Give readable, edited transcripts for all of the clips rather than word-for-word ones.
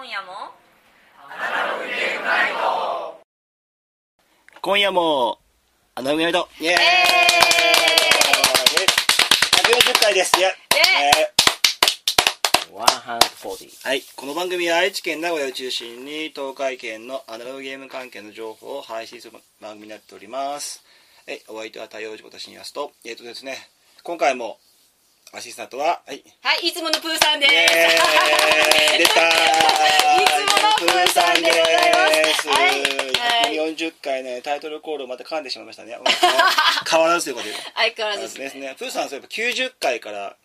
今夜も今夜もアナログナイトイエーイ、140回です。 140。 はい、この番組は愛知県名古屋を中心に東海圏のアナログゲーム関係の情報を配信する番組になっております。お相手は太陽寺こと新安とですね、今回もアシスタントははい、いつものプーさんです。 出たいつものプーさんでございます。 140回ね、タイトルコールをまた噛んでしまいましたね。変わらずということで。 相変わらずですね。プーさん、そういえば90回から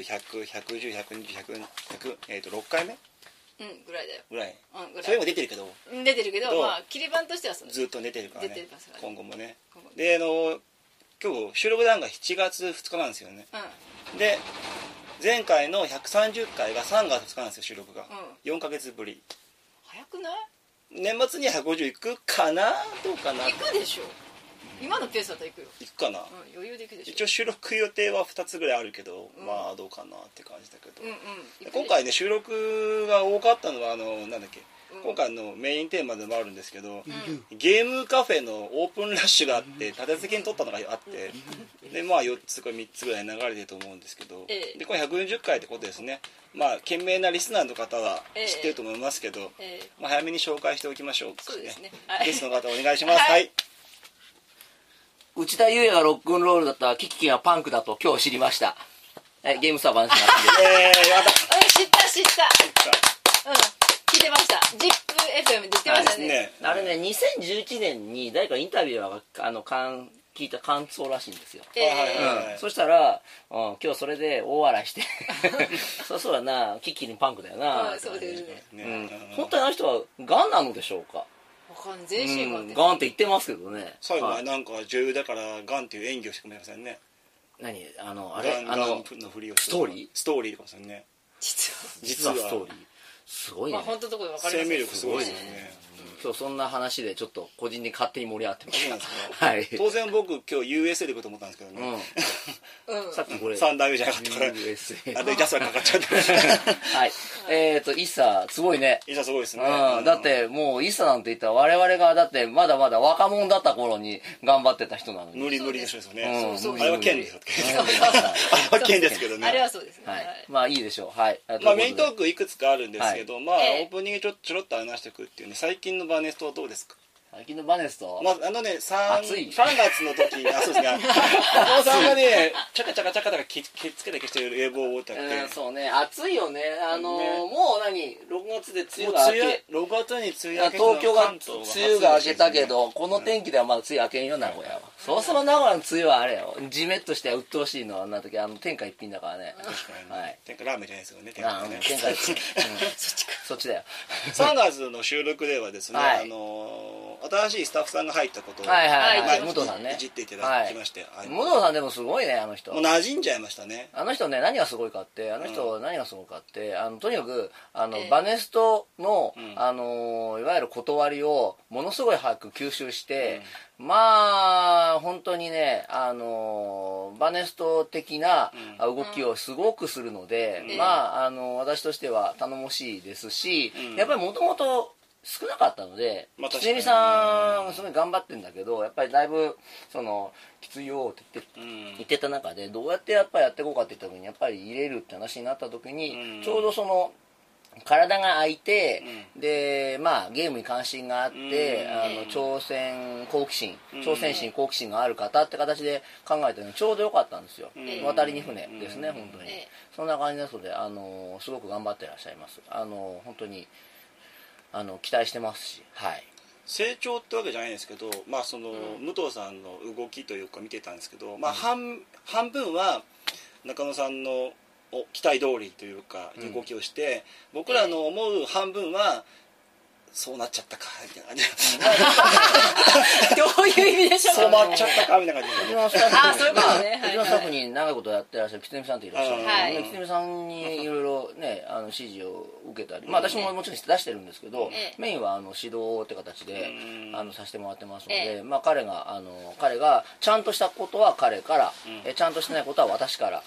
90、100、110、120、100、6回目ぐらいだよ。 ぐらい。 ぐらい。 それも出てるけど。 出てるけど、まあ切り板としてはそのずっと出てるからね。 出てますからね。 今後もね。で、今日収録段が7月2日なんですよね。で、前回の130回が3月2日なんですよ、収録が。4ヶ月ぶり。 早くない？ 年末には150いくかな、どうかな。 行くでしょ。今のペースだったら行くよ。 行くかな。 余裕で行くでしょ。 一応収録予定は2つぐらいあるけど、まあどうかなって感じだけど。今回ね、収録が多かったのはなんだっけ。今回のメインテーマでもあるんですけど、ゲームカフェのオープンラッシュがあって立て続けに撮ったのがあって、でまあ4つか3つぐらい流れてると思うんですけど、でこれ140回ってことですね。まあ賢明なリスナーの方は知ってると思いますけど、まあ、早めに紹介しておきましょう。 そうですね。 ゲストの方お願いします。はい。 内田裕也がロックンロールだったキキキがパンクだと今日知りました。ゲームスター話になって知った。聞いてました。ZIPFM で言ってましたね。 あれね、2011年に誰かインタビュアーが聞いた感想らしいんですよ。そしたら、今日それで大笑いしてそうだな、キッキーにパンクだよな。 そうですね。 本当にあの人はガンなのでしょうか。 全身ガンガンって言ってますけどね。 最後はなんか女優だからガンっていう演技をしてくれませんね。 何あれのふりをストーリーかもしれないね。 実はストーリーすごいね。 本当のところで分かります。 生命力すごいですよね。 今日そんな話でちょっと個人的に勝手に盛り上がってました。 はい。当然僕今日 USA で行くと思ったんですけどね。 さっきこれ 3代目じゃなかったから。 USA。 あれジャスがかかっちゃって。 はい。イッサすごいね。 イッサすごいですね。 だってもうイッサなんて言ったら我々がだってまだまだ若者だった頃に頑張ってた人なのに。 無理でしょですよね。あれは剣ですよ。あれは剣ですけどね。 あれはそうですね。 まあいいでしょう。はい。 まあメイントークいくつかあるんですけど、まあオープニングちょろっと話していくっていうね。最近のバネストはどうですか。 最近のバネスト、 まあ3月の時そうですね、お父さんがねチャカチャカきっつけたりしてる冷房を歌って、 そうね、暑いよね。もう6月で梅雨が明け、 6月に梅雨明け、 東京が梅雨が明けたけど、この天気ではまだ梅雨明けんよ、名古屋は。そうすると名古屋の梅雨はあれよ、ジメッとして鬱陶しいのはな時天下一品だからね。 確かに、天下ラーメンじゃないですよね。 天下一品そっちだよ。 3月の収録ではですね、新しいスタッフさんが入ったことを武藤さんねいじっていただきまして、 武藤さんでもすごいね、あの人。 もう馴染んじゃいましたね。 あの人ね、何がすごいかって、とにかくバネストのいわゆる断りをものすごい早く吸収して、まあ本当にね、バネスト的な動きをすごくするので、まあ私としては頼もしいですし、やっぱりもともと少なかったので、きつねみさんすごい頑張ってるんだけど、やっぱりだいぶきついよって言ってた中で、どうやってやっぱりやっていこうかって言った時に、やっぱり入れるって話になった時に、ちょうど体が空いて、でまあゲームに関心があって、挑戦心好奇心がある方って形で考えたのにちょうどよかったんですよ。渡りに船ですね、本当に。そんな感じですので、すごく頑張ってらっしゃいます。本当に期待してますし、はい。 成長ってわけじゃないんですけど、まあ武藤さんの動きというか見てたんですけど、まあ半分は中野さんの期待通りというか動きをして、僕らの思う半分はそうなっちゃったかみたいな感じ。 どういう意味でしょうか。 そうなっちゃったかみたいな感じで。 そういうことね。 うちのスタッフに長いことやってらっしゃるきつねみさんっていらっしゃる。きつねみさんにいろいろね指示を受けたり、まあ私ももちろん出してるんですけど、メインは指導って形でさせてもらってますので、まあ彼がちゃんとしたことは彼から、ちゃんとしてないことは私から。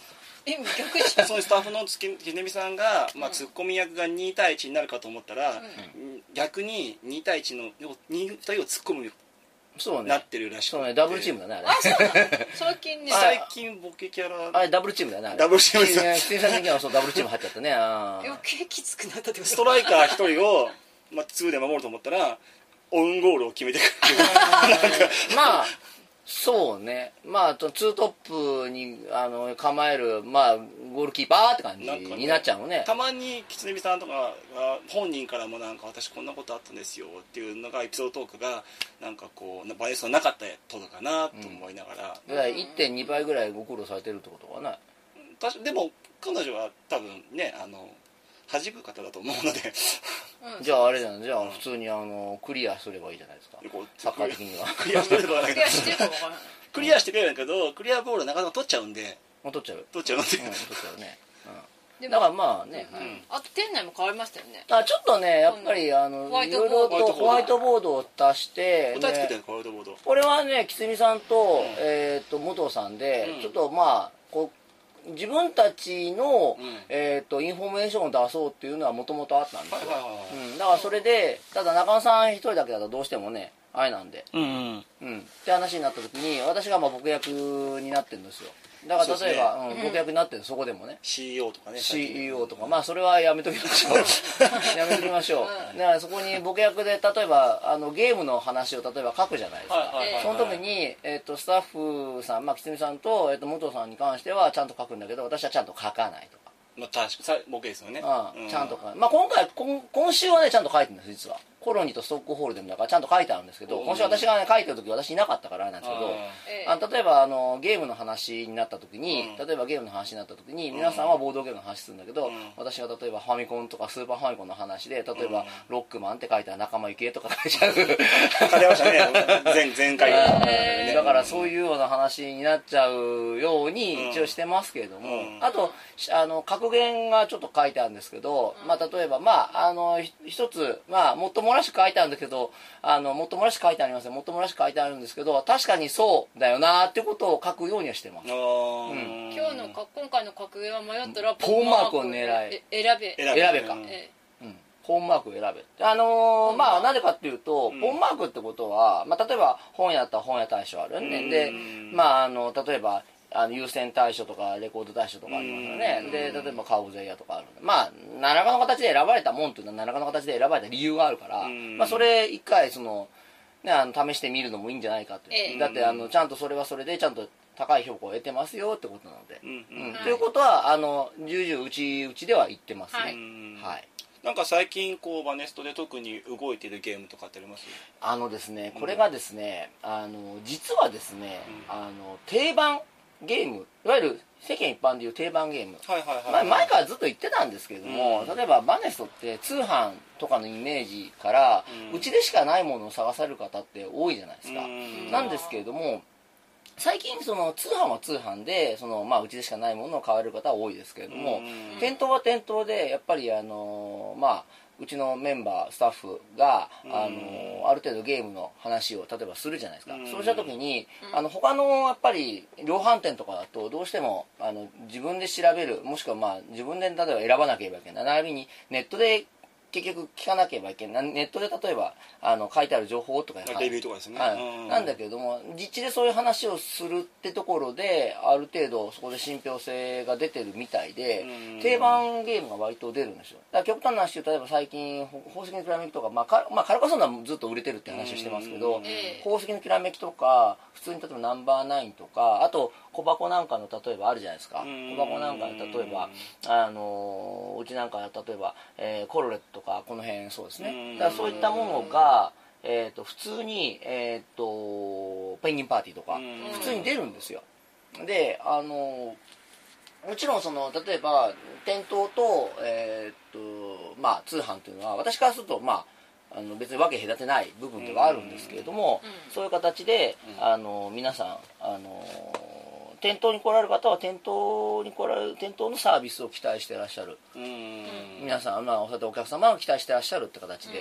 逆じゃん。 そのスタッフのきねみさんが、まあ、ツッコミ役が2対1になるかと思ったら、逆に2対1の2人を突っ込むそうねなってるらしくて、 そうね、ダブルチームだねあれ。 あ、そうなの。最近ね。 最近ボケキャラあれダブルチームだよねあれ。 ダブルチームですよ。 出演者的にはそうダブルチーム入っちゃったね。 余計きつくなったってこと。 ストライカー1人を、まあ、2で守ると思ったらオウンゴールを決めてくるまあそうね、まあツートップに構える、まあ、ゴールキーパーって感じになっちゃうのね。 たまにきつねみさんとかが本人からもなんか私こんなことあったんですよっていうのがエピソードトークがなんかこうバイアスのなかったとかなと思いながら、 だから 1.2 倍ぐらいご苦労されてるってことかな。 でも彼女は多分ね弾く方だと思うのでじゃああれじゃん、じゃあ普通にクリアすればいいじゃないですか、サッカー的には。 クリアしてるかクリアしてるか分からない。 クリアしてくれるんだけどクリアボールなかなか取っちゃうんでもう取っちゃう、 取っちゃうんで、 取っちゃうね、 でもだからまあね、 あと店内も変わりましたよね。 ちょっとねやっぱりいろいろとホワイトボードを足して答えつけてるホワイトボード。 これはねきつみさんと武藤さんでちょっとまあこう自分たちの、インフォメーションを出そうっていうのはもともとあったんですよ、だからそれでただ中野さん一人だけだとどうしてもねあれなんで、って話になった時に私がまあ僕役になってるんですよ。だから例えば、僕役になってるそこでもね CEO とかね CEO とかまあそれはやめときましょうやめときましょう、だからそこに僕役で例えばゲームの話を例えば書くじゃないですか、その時に、スタッフさん、まあ、きつみさんと、武藤さんに関してはちゃんと書くんだけど私はちゃんと書かないとか、 まあ確かにボケですよね、 ちゃんと書まあ今週はねちゃんと書いてるんです実は。コロニーとストックホールデムだからちゃんと書いてあるんですけど、今週私がね書いてる時私いなかったからなんですけど、例えばゲームの話になった時に、皆さんはボードゲームの話するんだけど、私が例えばファミコンとかスーパーファミコンの話で例えば、ロックマンって書いたら仲間由紀恵とか書いちゃう書いてましたね前回だからそういうような話になっちゃうように一応してますけれども、あと格言がちょっと書いてあるんですけど、まあ例えばまあ一つまあもっともらしく書いてあるんだけどもっともらしく書いてありますね。もっともらしく書いてあるんですけど確かにそうだよなってことを書くようにはしてます。 今回の格言は迷ったらポーンマークを選べか、ポーンマークを選べ。まあなぜかっていうと、ポーンマークってことは、まあ、例えば本屋だったら本屋大賞あるね、でまあ例えば優先大賞とかレコード大賞とかありますよね。で例えばカーオブザイヤーとかあるんで、まあ何らかの形で選ばれたもんっていうのは何らかの形で選ばれた理由があるから、まあそれ一回試してみるのもいいんじゃないかって、だってちゃんとそれはそれでちゃんと高い評価を得てますよってことなので、ということは重々うちでは言ってますね。はい。 なんか最近こうバネストで特に動いてるゲームとかってあります？ ですねこれがですね実はですね定番ゲーム、いわゆる世間一般でいう定番ゲーム、前からずっと言ってたんですけれども、例えばバネストって通販とかのイメージからうちでしかないものを探される方って多いじゃないですか。なんですけれども最近通販は通販でまあうちでしかないものを買われる方は多いですけれども、店頭は店頭でやっぱりまあうちのメンバースタッフがある程度ゲームの話を例えばするじゃないですか。そうした時に他のやっぱり量販店とかだとどうしても自分で調べる、もしくはまあ自分で例えば選ばなければいけない、並びにネットで結局聞かなければいけない、ネットで例えば書いてある情報とかレビューとかですね、 なんだけれども実地でそういう話をするってところである程度そこで信憑性が出てるみたいで、定番ゲームが割と出るんですよ。だから極端な話で例えば最近宝石のきらめきとか、カルカソンヌはずっと売れてるって話をしてますけど、宝石のきらめきとか普通に例えばナンバーナインとか、あと小箱なんかの例えばあるじゃないですか。小箱なんかの例えばうちなんか例えば、コロレットとかこの辺そうですね。だからそういったものが普通にペンギンパーティーとか普通に出るんですよ。でもちろん例えば店頭とまあ通販というのは私からするとまあ別に分け隔てない部分ではあるんですけれども、そういう形で皆さん店頭に来られる方は店頭のサービスを期待していらっしゃる、皆さんお客様が期待していらっしゃるって形で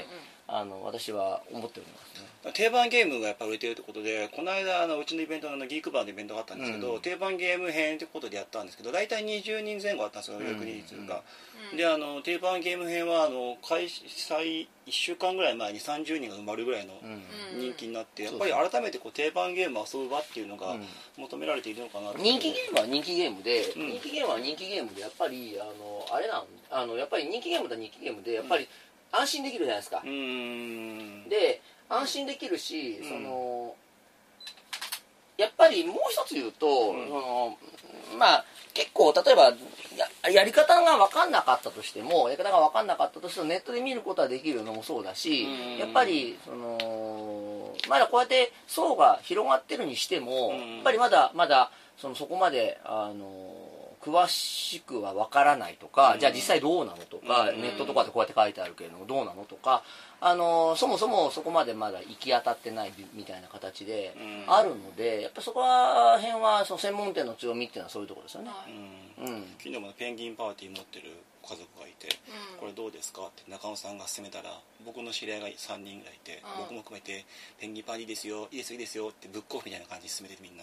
私は思っておりますね。 定番ゲームがやっぱ売れてるってことで、この間うちのイベントのギークバーのイベントがあったんですけど、定番ゲーム編ってことでやったんですけど、大体20人前後あったんですよ、予約人数が。で定番ゲーム編は開催1週間ぐらい前に30人が埋まるぐらいの人気になって、やっぱり改めて定番ゲームを遊ぶ場っていうのが求められているのかなと。 人気ゲームは人気ゲームで、人気ゲームは人気ゲームで、やっぱりやっぱり人気ゲームだ人気ゲームでやっぱり安心できるじゃないですか。で安心できるし、やっぱりもう一つ言うと、結構例えばやり方が分かんなかったとしても、ネットで見ることはできるのもそうだし、やっぱりまだこうやって層が広がってるにしても、やっぱりまだそこまで詳しくは分からないとか、じゃあ実際どうなのとか、ネットとかでこうやって書いてあるけれどもどうなのとか、そもそもそこまでまだ行き当たってないみたいな形であるので、やっぱそこら辺はその専門店の強みっていうのはそういうところですよね。 昨日もペンギンパーティー持ってる家族がいて、これどうですかって中野さんが勧めたら、僕の知り合いが3人ぐらいいて、僕も含めてペンギンパーティーですよ、いいですよってブックオフみたいな感じで勧めてみんな。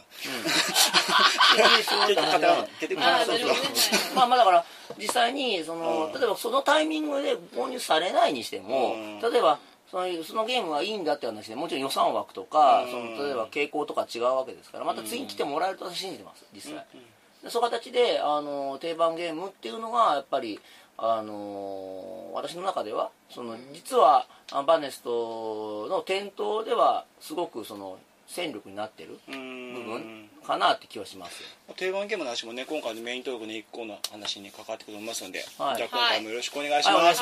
だから実際に例えばそのタイミングで購入されないにしても、例えばそのゲームはいいんだって話で、もちろん予算枠とか例えば傾向とか違うわけですから、また次に来てもらえると信じてます、実際。そういう形で定番ゲームっていうのがやっぱり私の中では実はバネストの店頭ではすごく戦力になってる部分かなって気はします。 定番ゲームの話もね、今回のメイントークの1個の話に関わってくると思いますので、じゃあ今回もよろしくお願いします。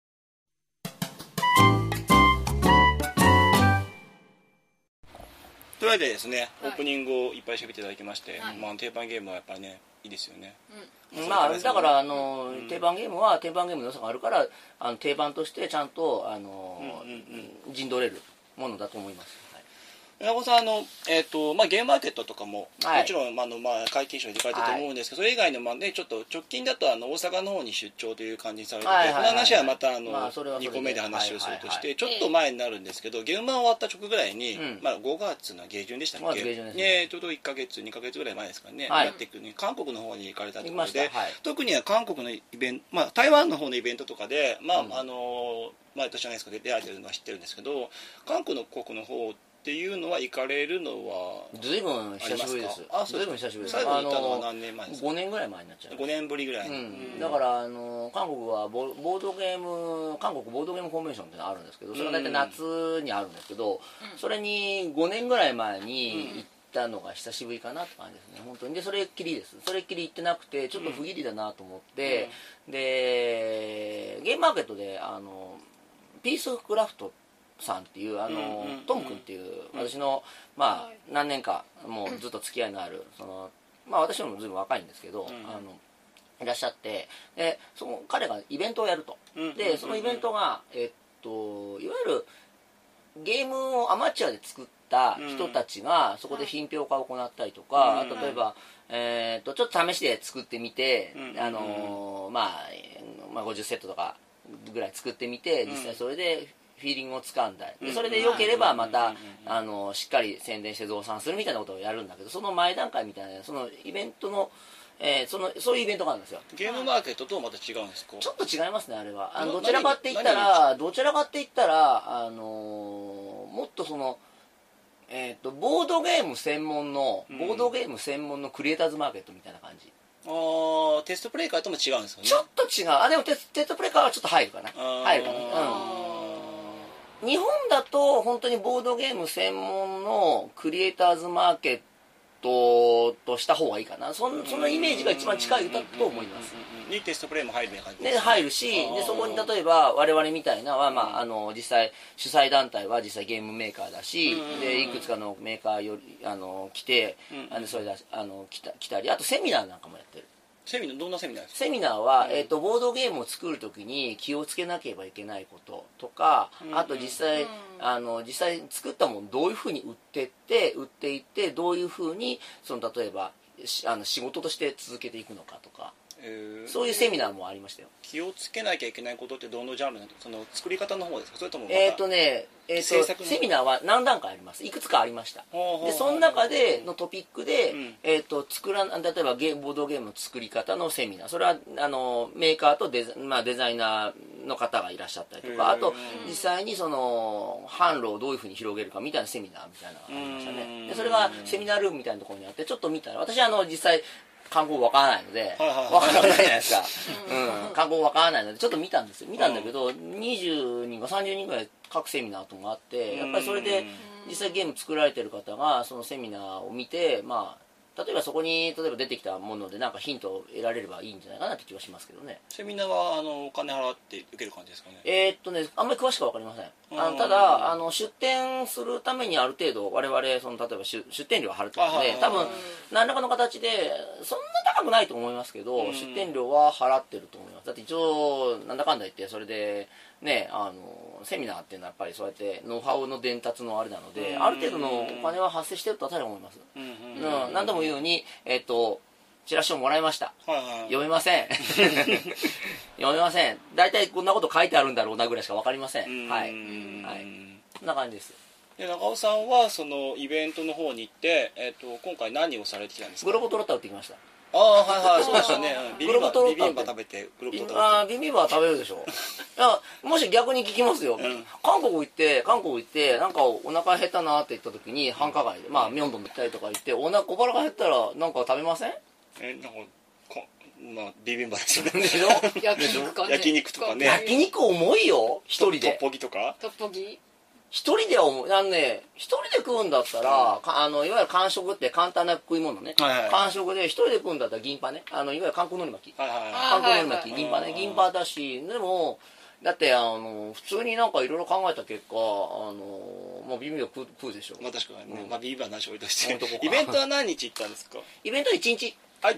というわけでですね、オープニングをいっぱい喋っていただきまして、定番ゲームはやっぱりね、いいですよね。 だから定番ゲームは定番ゲームの良さがあるから、定番としてちゃんと陣取れるものだと思います。 中尾さんゲームマーケットとかも、もちろん皆勤賞で行かれてると思うんですけど、それ以外のちょっと直近だと大阪の方に出張という感じにされてて、この話はまた2個目で話をするとして、ちょっと前になるんですけど、ゲームマン終わった直後ぐらいに、5月の下旬でしたっけ、ちょうど1ヶ月2ヶ月ぐらい前ですかね、やっていくに韓国の方に行かれたところで、特には韓国のイベント、台湾の方のイベントとかで毎年じゃないですか出られてるのは知ってるんですけど、韓国の方っていうのは行かれるのは随分久しぶりです。随分久しぶりです。 最後に行ったのは何年前ですか？ 5 年ぐらい前になっちゃう。 5年ぶりぐらい、 だから韓国はボードゲームコンベンションっていうのがあるんですけど、それが大体夏にあるんですけど、それに5年ぐらい前に行ったのが久しぶりかなって感じですね、本当に。でそれっきりです。それっきり行ってなくてちょっと不義理だなと思って、でゲームマーケットでピースクラフトさんっていうトム君っていう私の何年かもうずっと付き合いのある私よりもずいぶん若いんですけどいらっしゃって、で彼がイベントをやると。でそのイベントがいわゆるゲームをアマチュアで作った人たちがそこで品評会を行ったりとか、例えばちょっと試しで作ってみて50セットとかぐらい作ってみて、実際それでフィーリングをつかんだり、それで良ければまたしっかり宣伝して増産するみたいなことをやるんだけど、その前段階みたいなそのイベントのそういうイベントがあるんですよ。 ゲームマーケットとまた違うんですか？ちょっと違いますね、あれは。どちらかって言ったらもっとボードゲーム専門のクリエイターズマーケットみたいな感じ。 テストプレイカーとも違うんですよね。 ちょっと違う。でもテストプレイカーはちょっと入るかな。日本だと本当にボードゲーム専門のクリエイターズマーケットとした方がいいかな。そのイメージが一番近いと思います。 にテストプレイも入るみたいな感じで入るし、でそこに例えば我々みたいな実際主催団体は実際ゲームメーカーだし、でいくつかのメーカー来て、それで来たり、あとセミナーなんかもやってる。 どんなセミナーですか？ セミナーは、ボードゲームを作るときに気をつけなければいけないこととか、あと実際作ったものをどういうふうに売っていってどういうふうに例えば仕事として続けていくのかとか、 そういうセミナーもありましたよ。 気をつけなきゃいけないことってどのジャンルなんですか？その作り方の方ですか？それともセミナーは何段階あります。いくつかありました。でその中でのトピックで、例えばボードゲームの作り方のセミナー、それはメーカーとデザイナーの方がいらっしゃったりとか、あと実際にその販路をどういうふうに広げるかみたいなセミナーみたいなのがありましたね。でそれがセミナールームみたいなところにあって、ちょっと見たら、私実際韓国語わからないので、わからないじゃないですか。韓国語わからないので、ちょっと見たんですよ。見たんだけど、20人か30人ぐらい各セミナーともあって、やっぱりそれで実際ゲーム作られてる方がそのセミナーを見て、例えばそこに出てきたものでなんかヒントを得られればいいんじゃないかなって気はしますけどね。 セミナーはお金払って受ける感じですかね？ あんまり詳しくは分かりません。ただ出店するためにある程度我々例えば出店料は払ってるので、多分何らかの形でそんな高くないと思いますけど、出店料は払ってると思います。だって一応なんだかんだ言ってそれでね、セミナーっていうのはやっぱりそうやってノウハウの伝達のあれなので、ある程度のお金は発生してるとは思います。何度も言うようにチラシをもらいました。読めません。読めません。大体こんなこと書いてあるんだろうなぐらいしか分かりません。はい。こんな感じです。 で中尾さんはそのイベントの方に行って、今回何をされてきたんですか？ グロボトロッタ売ってきました。 そうでしたね。ビビンバ食べてグロボトロッタ。 ビビンバは食べるでしょ。もし逆に聞きますよ。韓国行ってなんかお腹減ったなって言った時に繁華街でミョンドン行ったりとか行って小腹が減ったらなんか食べません？ ビビンバですよね。 焼肉とかね。 焼肉重いよ。一人で。 トッポギとか。 トッポギ。 一人では一人で食うんだったら、いわゆる間食って簡単な食い物ね。間食で一人で食うんだったら銀パね。いわゆる韓国のり巻き。韓国のり巻き、銀パね。銀パだし、でも、だって普通になんかいろいろ考えた結果ビビンバ食うでしょ。 確かにね。ビビンバなし置いとして。イベントは何日行ったんですか？ イベントは1日。あれ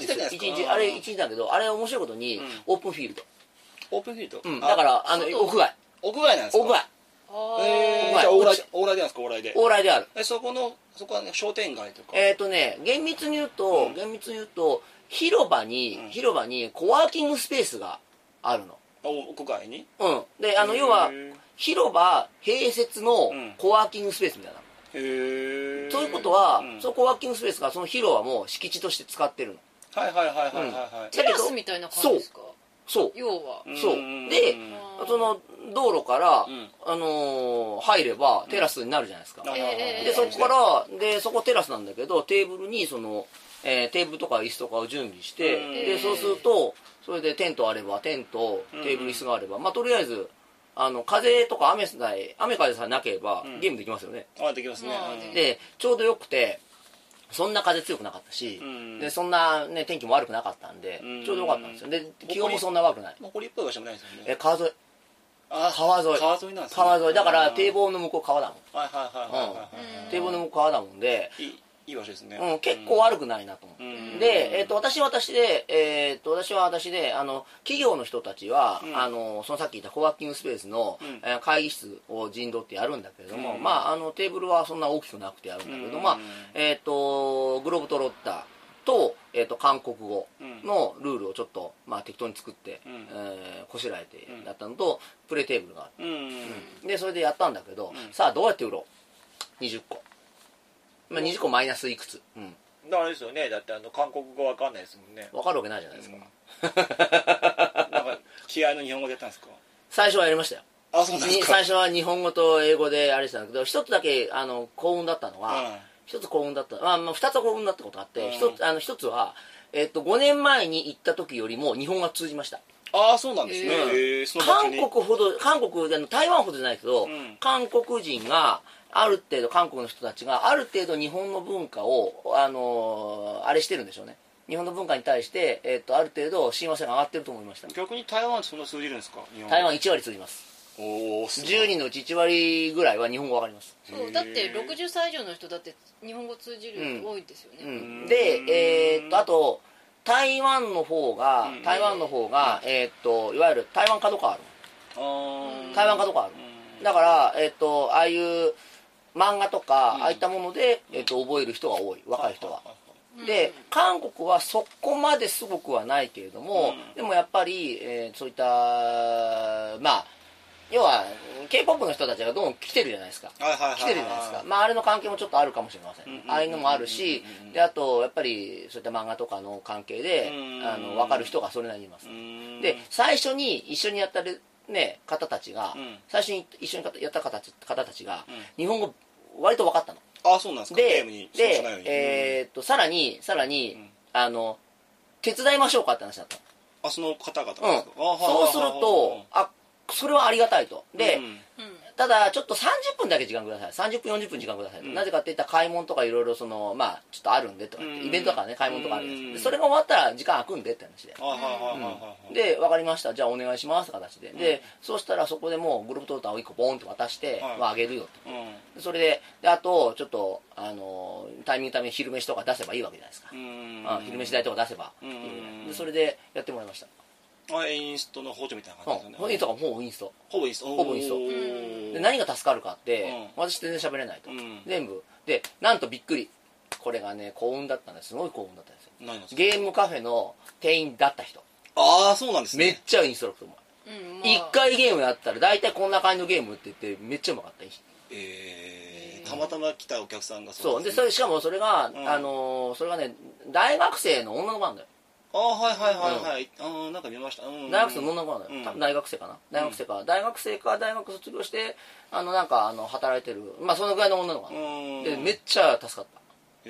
1日だけど、あれ面白いことにオープンフィールド。 オープンフィールド？ だから屋外。 屋外なんですか？ 屋外。 じゃあ往来でなんですか？往来で。 往来である。 そこはね、商店街とか。 厳密に言うと広場にコワーキングスペースがあるの。 屋外に？ で要は広場併設のコワーキングスペースみたいな。そういうことはそのコワーキングスペースがその広場も敷地として使ってるの。 テラスみたいな感じですか？ そう要はそうでその道路から入ればテラスになるじゃないですか。でそこからそこテラスなんだけど、テーブルにテーブルとか椅子とかを準備して、でそうするとそれでテントあればテント、テーブル椅子があればとりあえず風とか雨風さえなければゲームできますよね。 できますね。 でちょうどよくてそんな風強くなかったし、でそんなね天気も悪くなかったんでちょうどよかったんですよ。で気温もそんな悪くない。 残りっぽい場所もないですよね。 川沿い。川沿いなんですね。川沿いだから堤防の向こう川だもん。堤防の向こう川だもんでいい場所ですね。 結構悪くないなと思って。で私は私で企業の人たちはそのさっき言ったコワーキングスペースの会議室を陣取ってやるんだけれども、テーブルはそんな大きくなくてやるんだけど、グローブトロッタと韓国語のルールをちょっと適当に作ってこしらえてやったのとプレイテーブルがあってでそれでやったんだけど、さあどうやって売ろう。20個20個マイナスいくつ。 だからですよね。だって韓国語わかんないですもんね。 わかるわけないじゃないですか。 なんか気合の日本語でやったんですか？ 最初はやりましたよ。 そうなんですか。 最初は日本語と英語であれしたんだけど、一つだけ幸運だったのは一つ幸運だった二つは幸運だったことがあって、一つは5年前に行った時よりも日本が通じました。 そうなんですね。 韓国で台湾ほどじゃないけど、韓国人がある程度韓国の人たちがある程度日本の文化をあれしてるんでしょうね。日本の文化に対してある程度親和性が上がってると思いました。 逆に台湾ってそんな通じるんですか？ 台湾1割通じます。10人のうち1割ぐらいは日本語わかります。 そうだって60歳以上の人だって日本語通じる人多いですよね。 であと台湾の方がいわゆる台湾角川ある。台湾角川ある。だからああいう漫画とかああいったもので覚える人が多い。若い人は。 で韓国はそこまですごくはないけれども、でもやっぱり、そういったまあ要は K-POP の人たちがどんどん来てるじゃないですか。来てるじゃないですか。まああれの関係もちょっとあるかもしれません。ああいうのもあるし、であとやっぱりそういった漫画とかの関係で分かる人がそれなりにいます。で最初に一緒にやったね方たちが、最初に一緒にやった方たちが日本語割と分かったの。 あ、そうなんですか。ゲームにでさらに手伝いましょうかって話だった。 あ、その方々ですか。 そうするとそれはありがたいと。で、ただちょっと30分だけ時間ください。30分40分時間くださいと。なぜかっていったら買い物とかいろいろそのまあちょっとあるんでとかイベントとかね買い物とかあるんです。でそれが終わったら時間空くんでって話で。で分かりました。じゃあお願いしますって形で。でそうしたらそこでもうグループトーターを1個ボーンって渡してあげるよと。それであとちょっとタイミングために昼飯とか出せばいいわけじゃないですか。昼飯代とか出せば。でそれでやってもらいました。 インストの補助みたいな感じですよね。インストがほぼインスト。 ほぼインスト。 で何が助かるかって、私全然喋れないと。全部。で、なんとびっくり。これがね、幸運だったんです。すごい幸運だったんですよ。ゲームカフェの店員だった人。 ああ、そうなんですね。 めっちゃインストラクターうまい。1回ゲームやったら、大体こんな感じのゲームって言って、めっちゃうまかった。 たまたま来たお客さんがそう。で、しかもそれが、それがね、大学生の女の子なんだよ。 なんか見ました。 大学生の女の子なんだよ。多分大学生かな。大学生か大学卒業してなんか働いてる、まあそのぐらいの女の子なんだよ。でめっちゃ助かった。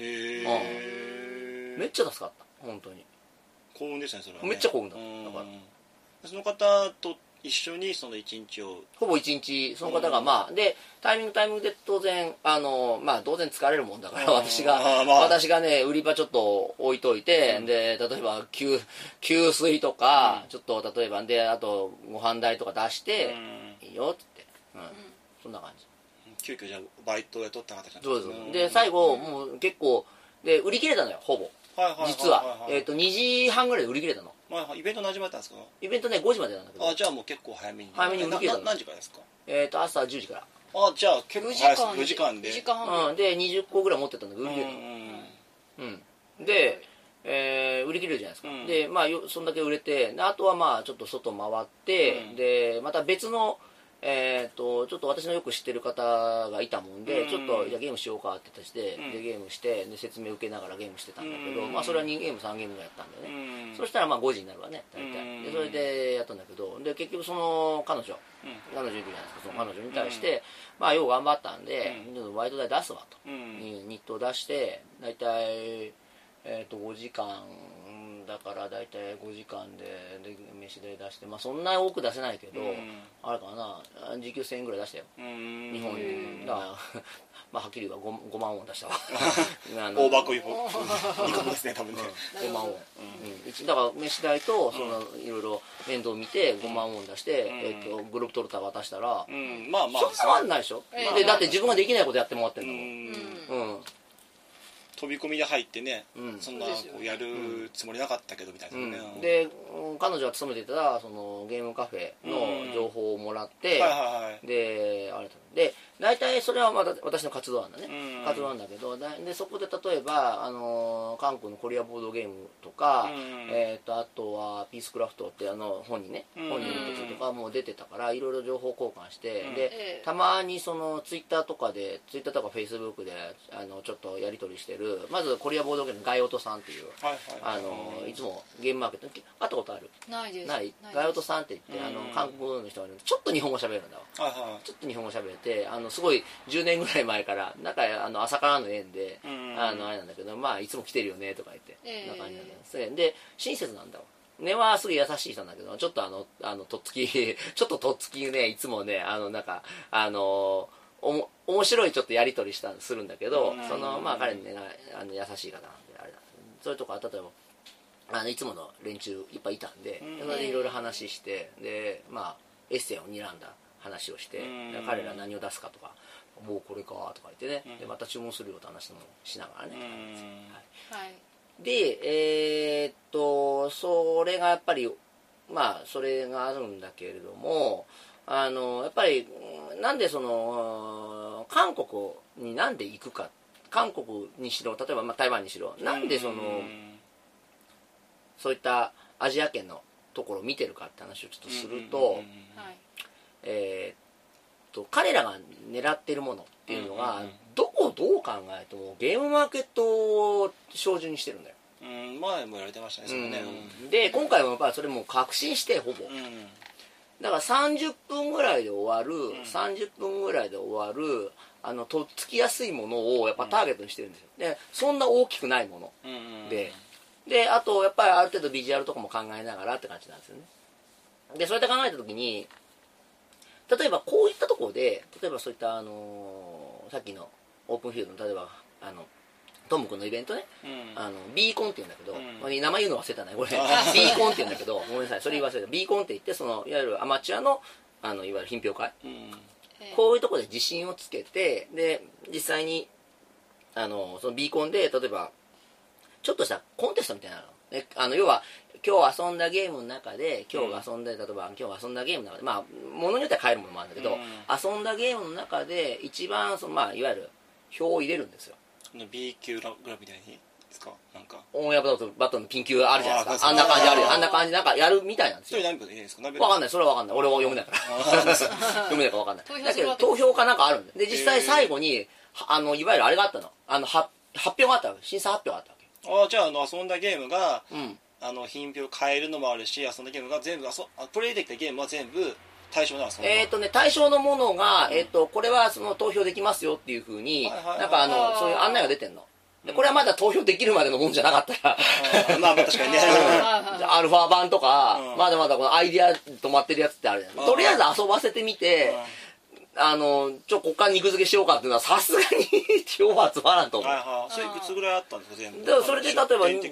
めっちゃ助かった本当に。 幸運でしたねそれは。 めっちゃ幸運だ。だからその方と一緒にその一日をほぼ一日その方がまあでタイミングで当然まあ当然疲れるもんだから私がね売り場ちょっと置いといて、で例えば給水とかちょっと例えばであとご飯代とか出していいよって言って、そんな感じ。 急遽じゃあバイトを雇った方じゃん。 そうです。で最後もう結構で売り切れたのよほぼ。実は2時半ぐらいで売り切れたの。 イベント何時までだったんですか？ イベントね5時までなんだけど。 じゃあもう結構早めに売り切れたの。 何時からですか？ 朝10時から。 じゃあ結構早いです。4時間で。 で20個ぐらい持ってたんだけど売り切れたの。で売り切れるじゃないですか。でまあそんだけ売れてあとはまあちょっと外回ってでまた別のちょっと私のよく知ってる方がいたもんで、ちょっとじゃあゲームしようかって言って、でゲームしてで説明受けながらゲームしてたんだけど、まあそれは2ゲーム3ゲームぐらいやったんだよね。そしたらまあ5時になるわね大体。でそれでやったんだけど、で結局その彼女いるじゃないですか。その彼女に対してまあよう頑張ったんでバイト代出すわと日当出して大体5時間だから大体5時間で飯代出してまあそんな多く出せないけど、あれかな時給1000円ぐらい出したよ日本に。だからまあはっきり言えば 5万ウォン出したわ。 大箱2個ですね多分ね。 5万ウォン、だから飯代とそのいろいろ面倒見て5万ウォン出して、グループトルタ渡したら、 まあまあそんなことないでしょ。でだって自分ができないことやってもらってるんだもん。 飛び込みで入ってね、そんなこうやるつもりなかったけどみたいなね。 で彼女は勤めてたそのゲームカフェの情報をもらって、であれで大体それはまた私の活動なんだね。活動なんだけどでそこで例えば韓国のコリアボードゲームとか、あとはピースクラフトって本に載ってるとかも出てたからいろいろ情報交換して、でたまにそのツイッターとかフェイスブックでちょっとやり取りしてるまずコリアボードゲームのガイオトさんっていういつもゲームマーケットに会ったことある？ ないです。 ガイオトさんって言って韓国の人がいるんでちょっと日本語喋るんだわ。ちょっと日本語喋れてすごい10年ぐらい前から仲朝からの縁であれなんだけどまあいつも来てるよねとか言ってな感じなんです。で親切なんだわ。根はすごい優しい人なんだけどちょっととっつきちょっととっつきねいつもねなんか面白いちょっとやり取りするんだけどまあ彼にね優しい方なんであれだ。そういうとこは例えばいつもの連中いっぱいいたんでそれでいろいろ話してでまあエッセイを睨んだ話をして彼ら何を出すかとかもうこれかとか言ってねでまた注文するよって話もしながらね。でそれがやっぱりまあそれがあるんだけれどもやっぱりなんでその韓国になんで行くかっ韓国にしろ例えば台湾にしろなんでそういったアジア圏のところを見てるかって話をちょっとすると、彼らが狙ってるものっていうのがどこをどう考えてもゲームマーケットを照準にしてるんだよ。 前も言われてましたねそれね。 で今回もやっぱりそれも確信してほぼ、だから30分ぐらいで終わる、30分ぐらいで終わるとっつきやすいものをやっぱターゲットにしてるんですよ。でそんな大きくないものであとやっぱりある程度ビジュアルとかも考えながらって感じなんですよね。でそうやって考えた時に例えばこういったところで例えばそういったさっきのオープンフィールドの例えばトム君のイベントね、ビーコンって言うんだけど、名前言うの忘れたねこれビーコンって言うんだけどごめんなさいそれ言わせたビーコンって言っていわゆるアマチュアのいわゆる品評会、こういうところで自信をつけてで実際にそのビーコンで例えばちょっとしたコンテストみたいなの要は今日遊んだゲームの中で例えば今日遊んだゲームの中でものによっては買えるものもあるんだけど、遊んだゲームの中で一番いわゆる票を入れるんですよ。 B 級グラみたいにですかなんかオンエアバトンのピン級あるじゃないですか。あんな感じあるあんな感じなんかやるみたいなんですよ。 それ何分でいいですか？分かんないそれは分かんない俺は読めないから読めないから分かんないだけど投票かなんかあるんで実際最後にいわゆるあれがあったの発表があったわけ審査発表があったわけ。 じゃあ遊んだゲームが品評変えるのもあるし遊んだゲームが全部プレイできたゲームは全部対象なんですか？ 対象のものが、これはその投票できますよっていうふうになんかそういう案内が出てんのでこれはまだ投票できるまでのもんじゃなかったらまあ確かにねアルファ版とかまだまだこのアイディア止まってるやつってあるじゃんとりあえず遊ばせてみてこっから肉付けしようかっていうのはさすがに票は集まらんと思う。 それいくつぐらいあったんですか全部。 だからそれで例えば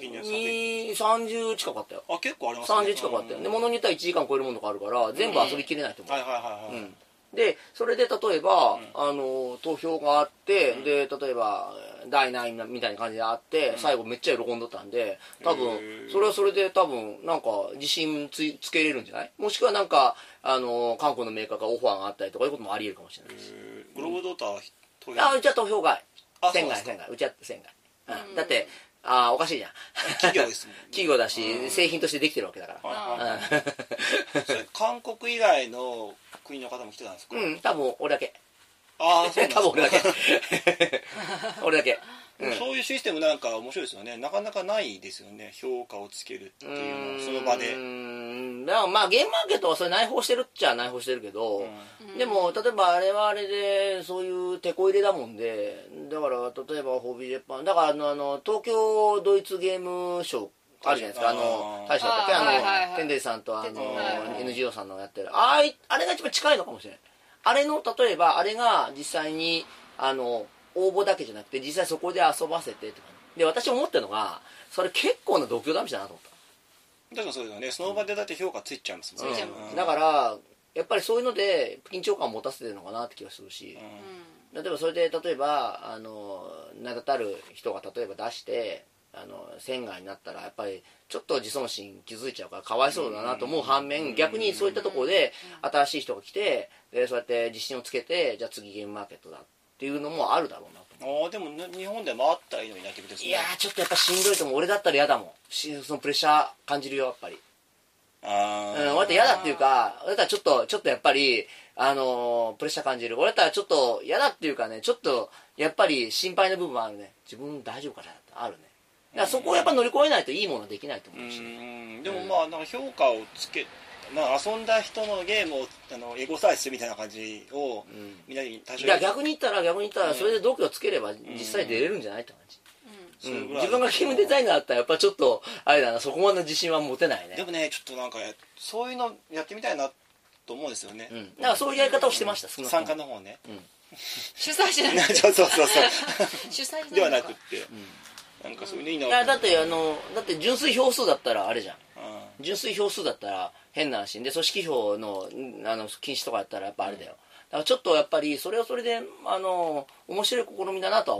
30近かったよ。 結構ありますね。 30近かったよ。で物によっては1時間超えるものがあるから全部遊びきれないと思う。でそれで例えば投票があってで例えば第何位みたいな感じであって最後めっちゃ喜んどったんで多分それはそれで多分なんか自信つけれるんじゃない？もしくはなんか韓国のメーカーがオファーがあったりとかいうこともありえるかもしれないです。 グローブドーター投票うちは投票外船外うちは船外だっておかしいじゃん企業ですもん企業だし製品としてできてるわけだからそれ韓国以外の国の方も来てたんですか？ 多分俺だけ多分俺だけ俺だけそういうシステムなんか面白いですよね。なかなかないですよね評価をつけるっていうのをその場で。 だからまあゲームマーケットはそれ内包してるっちゃ内包してるけどでも例えばあれはあれでそういうテこ入れだもんでだから例えばホビージャパンだから東京ドイツゲームショーあるじゃないですか大将だったっけテンデイさんとNGO さんのやってるあれが一番近いのかもしれない。あれの例えばあれが実際に応募だけじゃなくて実際そこで遊ばせてとかで私思ってるのがそれ結構な度胸試しだなと思った。 だからそうですよねその場でだって評価ついちゃいますもんね。 だからやっぱりそういうので緊張感を持たせてるのかなって気がするし例えばそれで例えば名だたる人が例えば出して船外になったらやっぱりちょっと自尊心傷ついちゃうからかわいそうだなと思う反面逆にそういったところで新しい人が来てでそうやって自信をつけてじゃあ次ゲームマーケットだっていうのもあるだろうなと。 でも日本でもあったらいいのにな逆ですね。 いやちょっとやっぱしんどいと思う。俺だったら嫌だもんそのプレッシャー感じるよやっぱり。俺だって嫌だっていうか俺だったらちょっとやっぱりプレッシャー感じる。俺だったらちょっと嫌だっていうかねちょっとやっぱり心配な部分もあるね。自分大丈夫かなってあるね。だからそこをやっぱ乗り越えないといいものはできないと思うし、 でもまあなんか評価をつけ遊んだ人のゲームをエゴサーチするみたいな感じをみんなに対象に逆に言ったらそれで度胸つければ実際出れるんじゃないって感じ。自分がゲームデザイナーだったらやっぱちょっとあれだなそこまでの自信は持てないね。 でもねちょっとなんかそういうのやってみたいなと思うんですよね。 だからそういうやり方をしてました参加の方ね。 主催じゃないそう主催ではなくってなんかそういうのいいな。 だって純粋票数だったらあれじゃん。純粋票数だったら変な話で組織票の禁止とかやったらやっぱあれだよ。だからちょっとやっぱりそれはそれで面白い試みだなとは思う。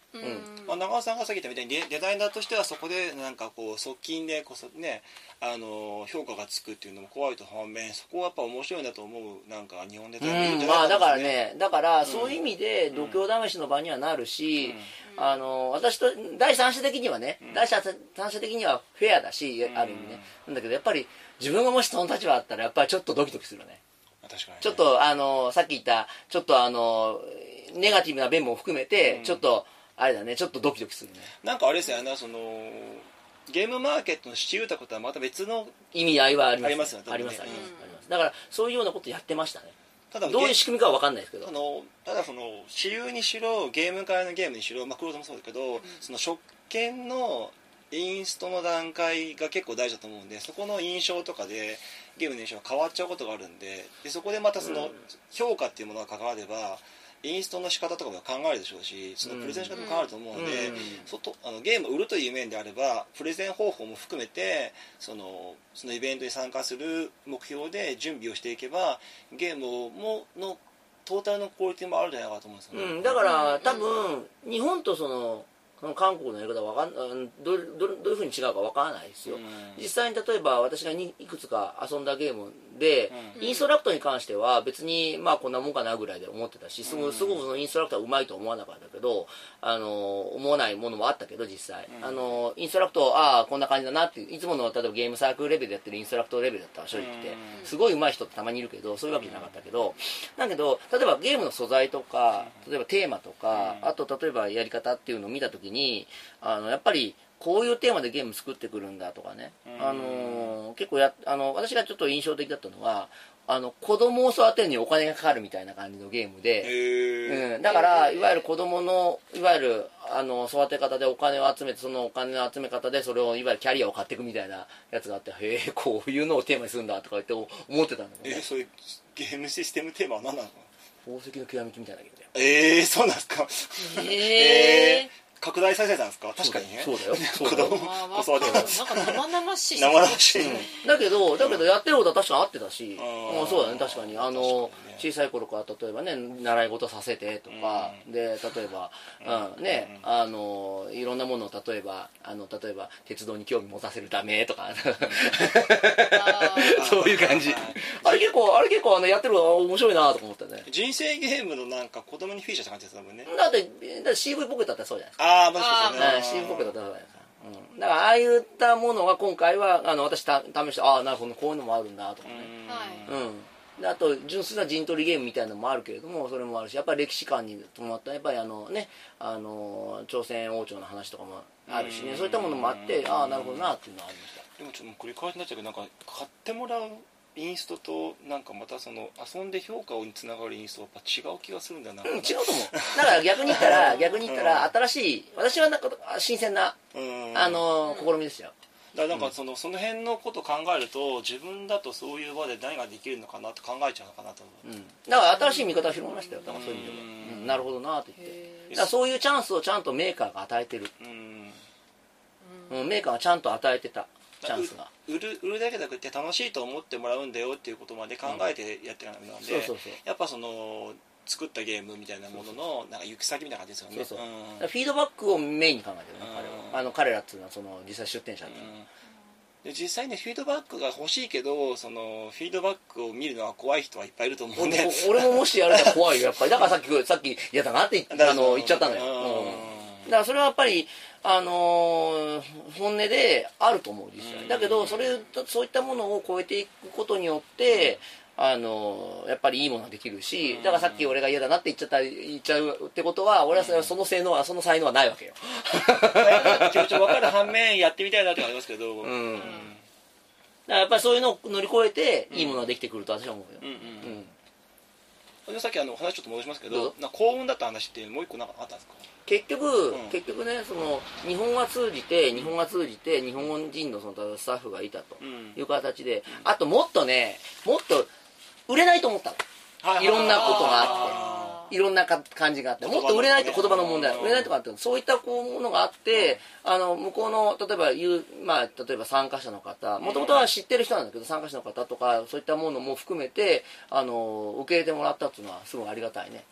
まあ、長尾さんがさっき言ったみたいにデザイナーとしてはそこでなんかこう側近でこそね評価がつくっていうのも怖いと反面、そこはやっぱ面白いなと思うなんか日本デザイナーいるんじゃないかなと思うんですね。 だからそういう意味で度胸試しの場にはなるし、私と第三者的にはね、第三者的にはフェアだし、ある意味ね、なんだけどやっぱり自分がもしその立場だったらやっぱりちょっとドキドキするね。 確かにね、 ちょっとさっき言ったちょっとネガティブな面も含めて、ちょっとあれだね、ちょっとドキドキするね。 なんかあれですよね、ゲームマーケットの支持とことはまた別の意味合いはあります、 ありますよね。 あります。だからそういうようなことやってましたね。 ただどういう仕組みかは分かんないですけど、 ただ私有にしろゲーム界のゲームにしろ、クローズもそうだけど、その初見のインストの段階が結構大事だと思うんで、そこの印象とかでゲームの印象が変わっちゃうことがあるんで、そこでまたその評価っていうものが関わればインストの仕方とかも考えるでしょうし、そのプレゼンの仕方も考えると思うので、ゲームを売るという面であればプレゼン方法も含めてそのイベントに参加する目標で準備をしていけばゲームのトータルのクオリティもあるんじゃないかと思うんですよね。 だから多分日本とその韓国のやり方はどういうふうに違うか分からないですよ。実際に例えば私がいくつか遊んだゲームで、インストラクトに関しては別にこんなもんかなぐらいで思ってたし、すごくそのインストラクターうまいと思わなかったけど、思わないものもあったけど、実際インストラクトこんな感じだなっていつもの例えばゲームサークルレベルでやってるインストラクトレベルだったら正直言ってすごいうまい人ってたまにいるけど、そういうわけじゃなかったけど、だけど例えばゲームの素材とか例えばテーマとか、あと例えばやり方っていうのを見た時にやっぱりこういうテーマでゲーム作ってくるんだとかね、結構私がちょっと印象的だったのは子供を育てるにお金がかかるみたいな感じのゲームで、だからいわゆる子供のいわゆる育て方でお金を集めて、そのお金の集め方でそれをいわゆるキャリアを買っていくみたいなやつがあって、へえこういうのをテーマにするんだとか言って思ってたんだけど、ね、 そういうゲームシステムテーマは何なのかな。 宝石の極みみたいなゲームだよ。 そうなんですか。拡大再生なんですか。確かにね。 そうだよ。 子供子育てなんか生々しい。 生々しい。 だけどやってることは確かに合ってたし、そうだね、確かに小さい頃から例えばね習い事させてとかで、例えばねいろんなものを例えば鉄道に興味持たせるためとかそういう感じ。あれ結構やってるの面白いなとか思ったね。 人生ゲームのなんか子供にフィーチャーした感じですもんね。 だって CV ポケットだったらそうじゃないですか。CV ポケットだったらそうじゃないですか。だからああいったものが今回は私試してなるほどこういうのもあるんだとかね。であと純粋な陣取りゲームみたいなのもあるけれども、それもあるし、やっぱり歴史観に伴ったやっぱり朝鮮王朝の話とかもあるしね、そういったものもあってなるほどなっていうのはありました。 でもちょっと繰り返しになっちゃうけど、なんか買ってもらうインストとなんかまたその遊んで評価につながるインストはやっぱ違う気がするんだな。 違うと思う。だから逆に言ったら新しい、私はなんか新鮮な試みですよ。 だからなんかその辺のことを考えると自分だとそういう場で何ができるのかなって考えちゃうのかなと思う。 だから新しい見方が広がりましたよ。だからそういう意味では、なるほどなって言って。だからそういうチャンスをちゃんとメーカーが与えてる。メーカーがちゃんと与えてたチャンスが。 売るだけじゃなくて楽しいと思ってもらうんだよっていうことまで考えてやってるので、やっぱその作ったゲームみたいなもののなんか行く先みたいな感じですよね。 フィードバックをメインに考えてるね、彼らっていうのはその実際出店者で実際ねフィードバックが欲しいけど、そのフィードバックを見るのは怖い人はいっぱいいると思うんで、 俺ももしやると怖いよやっぱり。だからさっき嫌だなって言っちゃったんだよ。だからそれはやっぱり本音であると思う実際。だけどそういったものを超えていくことによってやっぱりいいものができるし、だからさっき俺が嫌だなって言っちゃうってことは、俺はその才能はないわけよ。 気持ち分かる反面やってみたいなってありますけど、だからやっぱりそういうのを乗り越えていいものができてくると私は思うよ。 さっき話ちょっと戻しますけど、幸運だった話ってもう一個なんかあったんですか。 結局ね、その日本が通じて日本人のそのスタッフがいたという形で、あともっと売れないと思ったの。いろんなことがあって、いろんな感じがあって、もっと売れないと言葉の問題、売れないとかってそういったものがあって、向こうの例えば参加者の方、もともとは知ってる人なんだけど参加者の方とかそういったものも含めて受け入れてもらったっていうのはすごいありがたいね。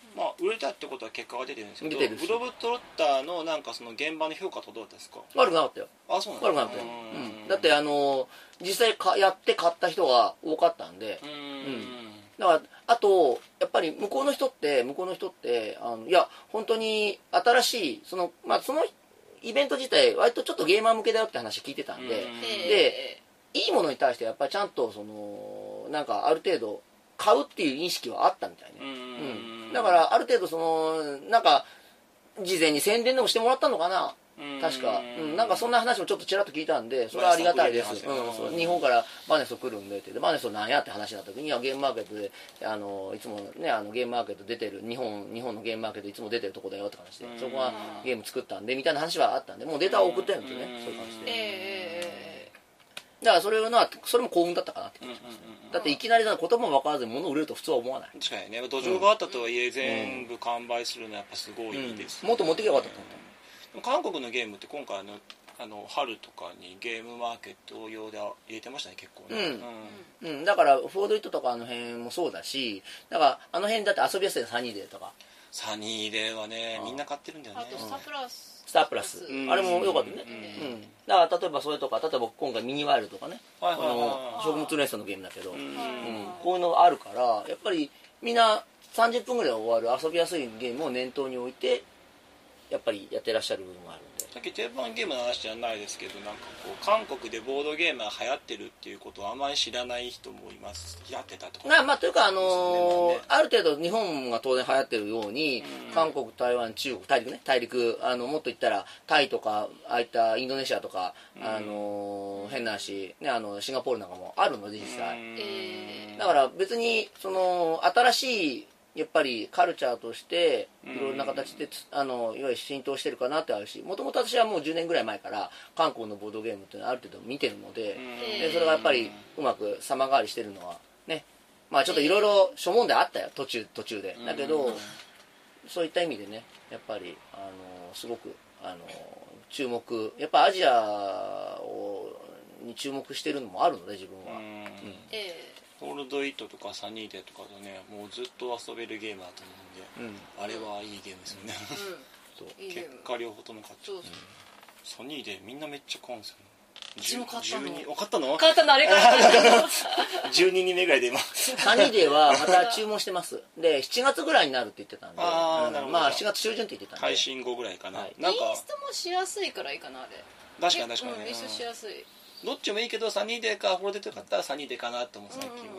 まあ売れたってことは結果が出てるんですけど、 出てるしグローブトロッターのなんかその現場の評価とどうだったですか？ 悪くなかったよ。 あ、そうなん悪くなかったよ。だって実際やって買った人が多かったんで。だからあとやっぱり向こうの人っていや本当に新しいそのイベント自体割とちょっとゲーマー向けだよって話聞いてたんで、でいいものに対してやっぱりちゃんとなんかある程度買うっていう意識はあったみたいね。だからある程度なんか事前に宣伝でもしてもらったのかな。確か、なんかそんな話もちょっとちらっと聞いたんで、それはありがたいです。日本からバネスト来るんでって、バネストなんやって話になった時にはゲームマーケットでいつもねゲームマーケット出てる日本のゲームマーケットいつも出てるとこだよって話で、そこはゲーム作ったんでみたいな話はあったんで、もうデータを送ってるんですよね、そういう感じで。だからそれも幸運だったかなって気がしますね。だっていきなり言葉も分からずに物を売れると普通は思わない。 確かにね、土壌があったとはいえ全部完売するのはやっぱすごいいいです、 もっと持ってきゃよかったと思う。 韓国のゲームって今回春とかにゲームマーケット用で入れてましたね結構ね。 だからフォードイットとかあの辺もそうだし、だからあの辺だって遊びやすいサニーデーとか。 サニーデーはねみんな買ってるんだよね。 あとスタープラスあれも良かったね。だから例えばそれとか、例えば今回ミニワイルとかね、食物連鎖のゲームだけど、こういうのがあるからやっぱりみんな30分ぐらいで終わる遊びやすいゲームを念頭に置いてやっぱりやってらっしゃる部分があるんで。 さっき定番ゲームの話じゃないですけど、なんかこう韓国でボードゲームが流行ってるっていうことをあまり知らない人もいます。やってたとか。 というかある程度日本が当然流行ってるように、韓国、台湾、中国、大陸もっと言ったらタイとかああいったインドネシアとか変な話ねシンガポールなんかもあるので実際。だから別に新しいやっぱりカルチャーとしていろんな形でいわゆる浸透してるかなってあるし、もともと私はもう10年ぐらい前から韓国のボードゲームっていうのはある程度見てるので、それがやっぱりうまく様変わりしてるのはね、まあちょっといろいろ諸問題あったよ途中でだけど、そういった意味でねやっぱりすごく注目、やっぱアジアに注目してるのもあるので自分は。 ホールドイットとかサニーデーとかでねもうずっと遊べるゲームだと思うんで、あれはいいゲームですよね。結果両方とも買っちゃう。サニーデーみんなめっちゃ買うんですよね。 うちも買ったの。 買ったの？ 買ったのあれから 12人目ぐらいで今サニーデーはまた注文してます。で7月ぐらいになるって言ってたんで、まあ7月中旬って言ってたんで配信後ぐらいかな。 インストもしやすいからいいかなあれ。 確かにインストしやすい。 どっちもいいけどサニーデーかホールデーとかだったらサニーデーかなと思う最近。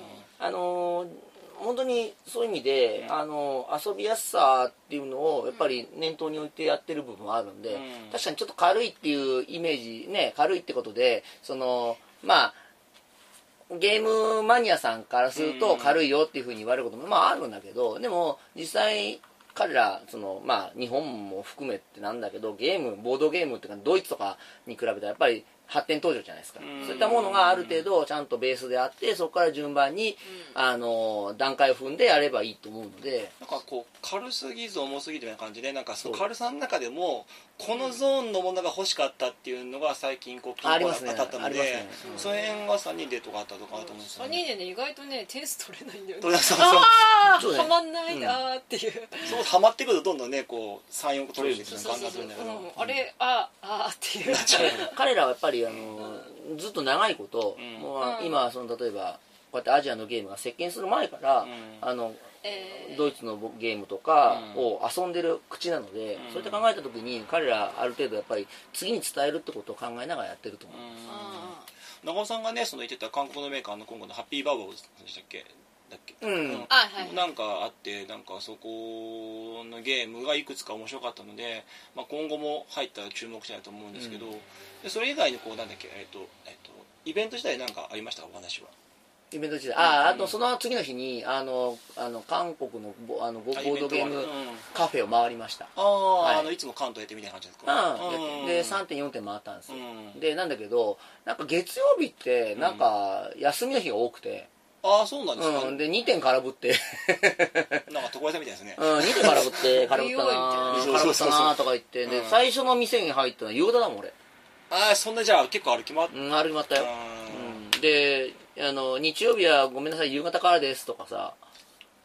本当にそういう意味で、遊びやすさっていうのをやっぱり念頭に置いてやってる部分はあるんで、確かにちょっと軽いっていうイメージね、軽いってことでまあゲームマニアさんからすると軽いよっていうふうに言われることもまああるんだけど、でも実際彼らまあ日本も含めてなんだけどボードゲームっていうかドイツとかに比べたらやっぱり発展途上じゃないですか。そういったものがある程度ちゃんとベースであって、そこから順番に、段階を踏んでやればいいと思うので、 なんかこう軽すぎず重すぎずみたいな感じで、なんかその軽さの中でもこのゾーンのものが欲しかったっていうのが最近こうピンポイントが当たったので、その辺がサニーデーとかあったとかあると思うんですよね。 サニーデーね意外とね点数取れないんだよね。はまんないなっていう。 そうハマってくるとどんどんねこう3、4個取れるみたいな感じがするんだけど、 あれっていう。 彼らはやっぱりずっと長いこと、もう今例えばこうやってアジアのゲームが席巻する前から、ドイツのゲームとかを遊んでる口なので、そうやって考えた時に彼らある程度やっぱり次に伝えるってことを考えながらやってると思う。 長尾さんがね言ってた韓国のメーカーの今後のハッピーバーバーでしたっけなんかあって、なんかそこのゲームがいくつか面白かったので、まあ、今後も入ったら注目したいと思うんですけど、でそれ以外にこうなんだっけイベント自体なんかありましたか？お話は。 イベント自体あとその次の日に韓国のボードゲームカフェを回りました。 いつも関東やってみたいな感じですか？ で 3.4 点回ったんですよ。でなんだけどなんか月曜日ってなんか休みの日が多くて、 そうなんですか。 で2点空振ってなんか床屋さんみたいですね。 2点空振って空振ったなとか言って、で最初の店に入ったのは夕方だもん俺。 そんなじゃあ結構歩き回った。 歩き回ったよ。で日曜日はごめんなさい夕方からですとかさ、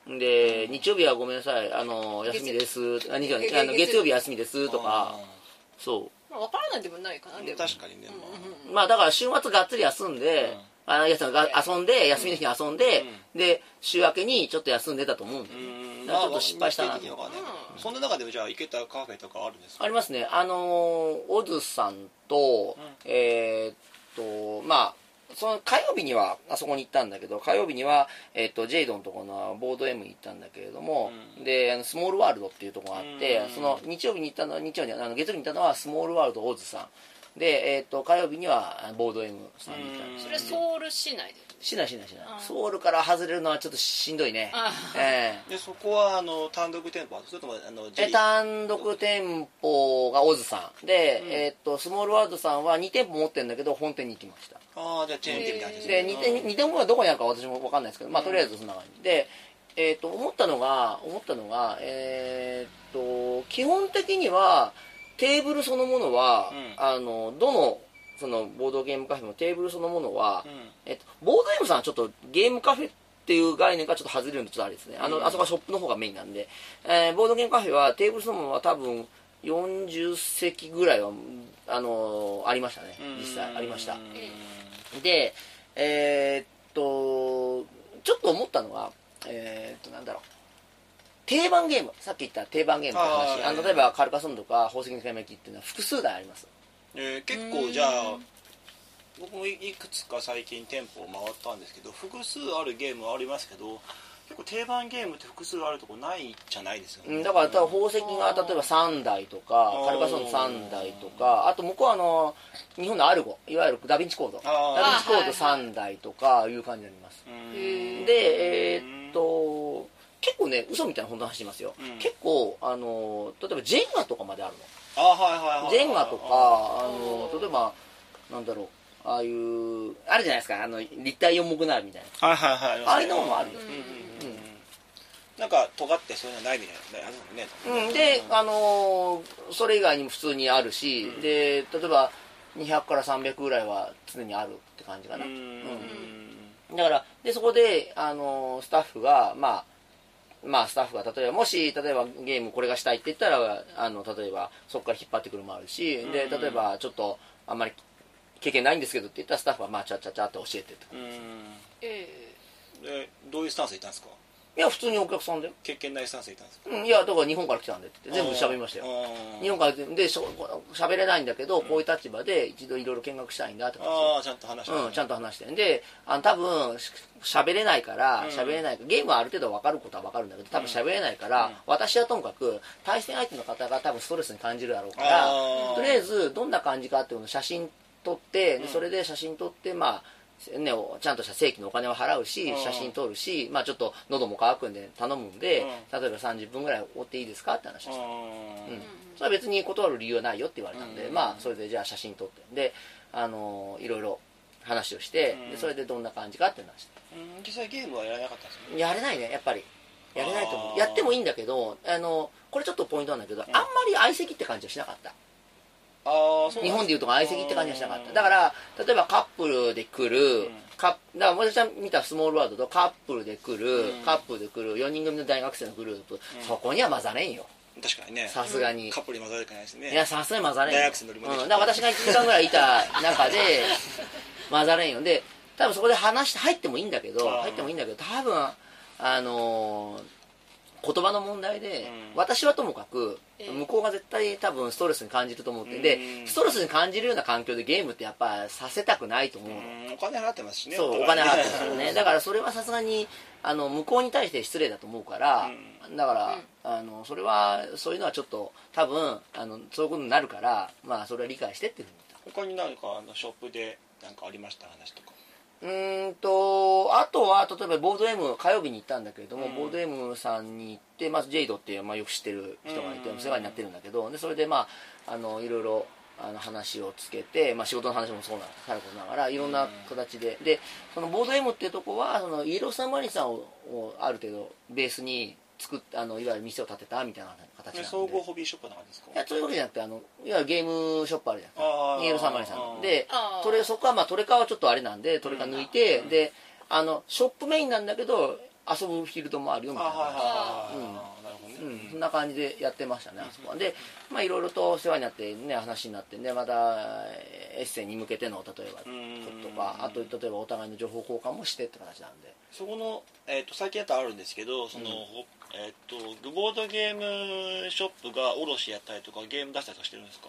で日曜日はごめんなさい休みです月曜日休みですとかそう分からないでもないかな。でも確かにね、 まあだから週末がっつり休んで、遊んで休みの日に遊んで、で週明けにちょっと休んでたと思うんで、だからちょっと失敗したなと。 そんな中でもじゃあ行けたカフェとかあるんですか？ ありますね。オズさんと、まあその火曜日にはあそこに行ったんだけど、火曜日には、ジェイドのところのボード M に行ったんだけれども、でスモールワールドっていうところがあって、その日曜日に行ったのは月曜日に行ったのはスモールワールドオズさんで、火曜日にはボード M さんに行ったんです。 それソウル市内で？ しないソウルから外れるのはちょっとしんどいね。 でそこは単独店舗、それとも単独店舗がオズさんで、スモールワールドさんは2店舗持ってるんだけど本店に行きました。 ああ、じゃあチェーン店みたいな感じで2店舗がどこにあるか私も分かんないですけど、まあとりあえずそんな感じで、思ったのが基本的にはテーブルそのものは、どのそのボードゲームカフェのテーブルそのものは、ボードゲームさんはちょっとゲームカフェっていう概念がちょっと外れるんでちょっとあれですね。あそこはショップの方がメインなんで、ボードゲームカフェはテーブルそのものは多分40席ぐらいはありましたね。実際ありました。でちょっと思ったのはなんだろう、定番ゲーム、さっき言った定番ゲームの話、例えばカルカソンヌとか宝石のきらめきっていうのは複数台あります。 結構じゃあ僕もいくつか最近店舗を回ったんですけど、複数あるゲームはありますけど、結構定番ゲームって複数あるとこないじゃないですよね。 だから宝石が例えば3台とかカルカソンヌ3台とか、あと向こうは日本のアルゴ、いわゆるダヴィンチコード3台とかいう感じになります。で結構ね、嘘みたいな本当の話しますよ。結構例えばジェンガとかまであるの。ジェンガとか例えばなんだろう、ああいうあるじゃないですか、立体4目なるみたいな、ああいうのもあるよ。 なんか尖ってそういうのないみたいなね。 でそれ以外にも普通にあるし、で例えば200から300ぐらいは常にあるって感じかな。だからでそこでスタッフがスタッフが例えばゲームこれがしたいって言ったら例えばそこから引っ張ってくるのもあるし、で例えばちょっとあんまり経験ないんですけどって言ったらスタッフはちゃって教えてと。 でどういうスタンスでいたんですか？ いや普通にお客さんで経験ないスタンスでいたんですか？ いやだから日本から来たんでって全部喋りましたよ。日本からで喋れないんだけど、こういう立場で一度いろいろ見学したいんだとか、 ちゃんと話して、 ちゃんと話してんで、多分喋れないからゲームはある程度分かることは分かるんだけど多分喋れないから、私はともかく対戦相手の方が多分ストレスに感じるだろうから、とりあえずどんな感じかっていうのを写真撮って、それで写真撮ってちゃんとした正規のお金を払うし、写真撮るし、ちょっと喉も渇くんで頼むんで、例えば30分ぐらい追っていいですかって話をした。それは別に断る理由はないよって言われたんで、それでじゃあ写真撮ってでいろいろ話をして、でそれでどんな感じかって話して。 実際ゲームはやらなかったんですか？ やれないね、やっぱりやれないと思う。やってもいいんだけどこれちょっとポイントなんだけど、あんまり相席って感じはしなかった。日本でいうと相席って感じはしなかった。だから例えばカップルで来る、だから私が見たスモールワールドとカップルで来る、4人組の大学生のグループ、そこには混ざれんよ。 確かにね、 さすがにカップルに混ざるかないですね。 いやさすがに混ざれんよ。 大学生のりもだから私が1時間ぐらいいた中で混ざれんよ。で多分そこで話して入ってもいいんだけど多分言葉の問題で、私はともかく向こうが絶対多分ストレスに感じると思ってで、ストレスに感じるような環境でゲームってやっぱさせたくないと思うの。 お金払ってますしね。 そうお金払ってますからね。だからそれはさすがに向こうに対して失礼だと思うから、だからそれはそういうのはちょっと多分そういうことになるから、それは理解してっていうふうに言った。 他に何かショップで何かありました話とか？ あとは例えばボード M 火曜日に行ったんだけれども、ボード M さんに行ってまずジェイドっていう、よく知ってる人がいて世話になってるんだけど、でそれでいろいろ話をつけて、仕事の話もそうなさることながらいろんな形で、そのボード M っていうとこはそのイエローサンマリンさんをある程度ベースに作っていわゆる店を建てたみたいな形なんで。 総合ホビーショップなんですか？ いやそういうわけじゃなくていわゆるゲームショップあるじゃないですか、イエローサンマリンさんで、そこはトレカはちょっとあれなんでトレカ抜いて、でショップメインなんだけど遊ぶフィールドもあるよみたいなそんな感じでやってましたね、あそこは。でいろいろと世話になってね、話になってね、またエッセイに向けての例えばこととか、あと例えばお互いの情報交換もしてって形なんで、 そこの、最近やったらあるんですけど、そのボードゲームショップが卸やったりとかゲーム出したりとかしてるんですか？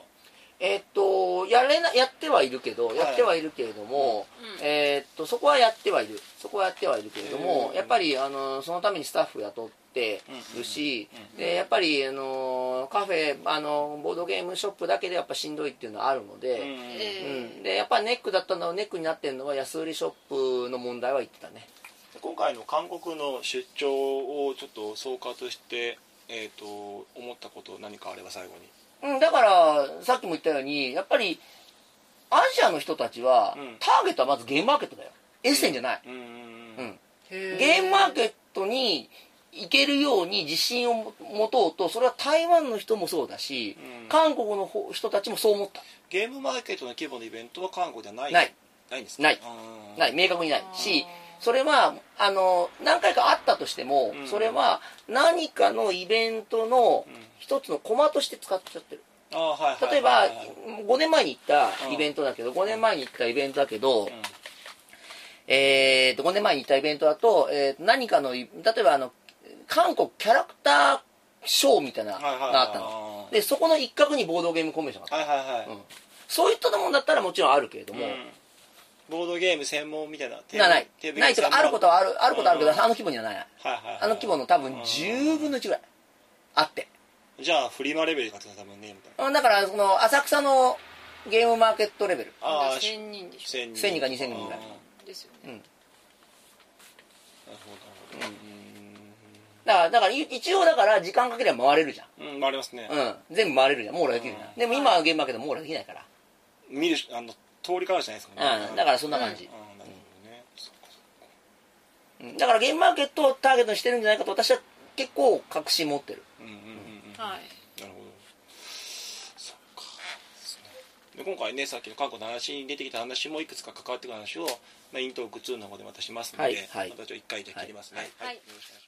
やってはいるけど、やってはいるけれども、そこはやってはいるけれども、やっぱりそのためにスタッフ雇ってるし、でやっぱりカフェボードゲームショップだけでやっぱしんどいっていうのはあるので、でやっぱネックになってるのは安売りショップの問題は言ってたね。 今回の韓国の出張をちょっと総括して、思ったこと何かあれば最後に。 だからさっきも言ったように、やっぱりアジアの人たちは、ターゲットはまずゲームマーケットだよ、エッセンじゃない、ゲームマーケットに行けるように自信を持とうと、それは台湾の人もそうだし、韓国の人たちもそう思った。 ゲームマーケットの規模のイベントは韓国ではないんですか？ ない明確にないし、それは何回かあったとしても、それは何かのイベントの一つのコマとして使っちゃってる。例えば5年前に行ったイベントだけど、5年前に行ったイベントだと、何かの例えば韓国キャラクターショーみたいなのがあったので、そこの一角にボードゲームコンベンションがあった、そういったものだったらもちろんあるけれども、 ボードゲーム専門みたいなないとか、あることはあるけど、あの規模にはない、あの規模の多分10分の1ぐらいあって、 じゃあフリマレベルかって多分ねみたいな。 だからその浅草のゲームマーケットレベル、 1000人でしょ、 1000人か2000人ぐらいですよね。 なるほど。 だから一応だから時間かければ回れるじゃん。 回れますね。 全部回れるじゃん、網羅できるじゃん。でも今はゲームマーケット網羅できないから。 見る通りからじゃないですかね。 だからそんな感じ。だからゲームマーケットをターゲットにしてるんじゃないかと私は結構確信持ってる。 はい。 なるほど。そっか。で今回ね、さっきの韓国の話に出てきた話もいくつか関わってくる話をイントーク2の方でまたしますので、またちょっと1回で切りますね。はい。よろしくお願いします。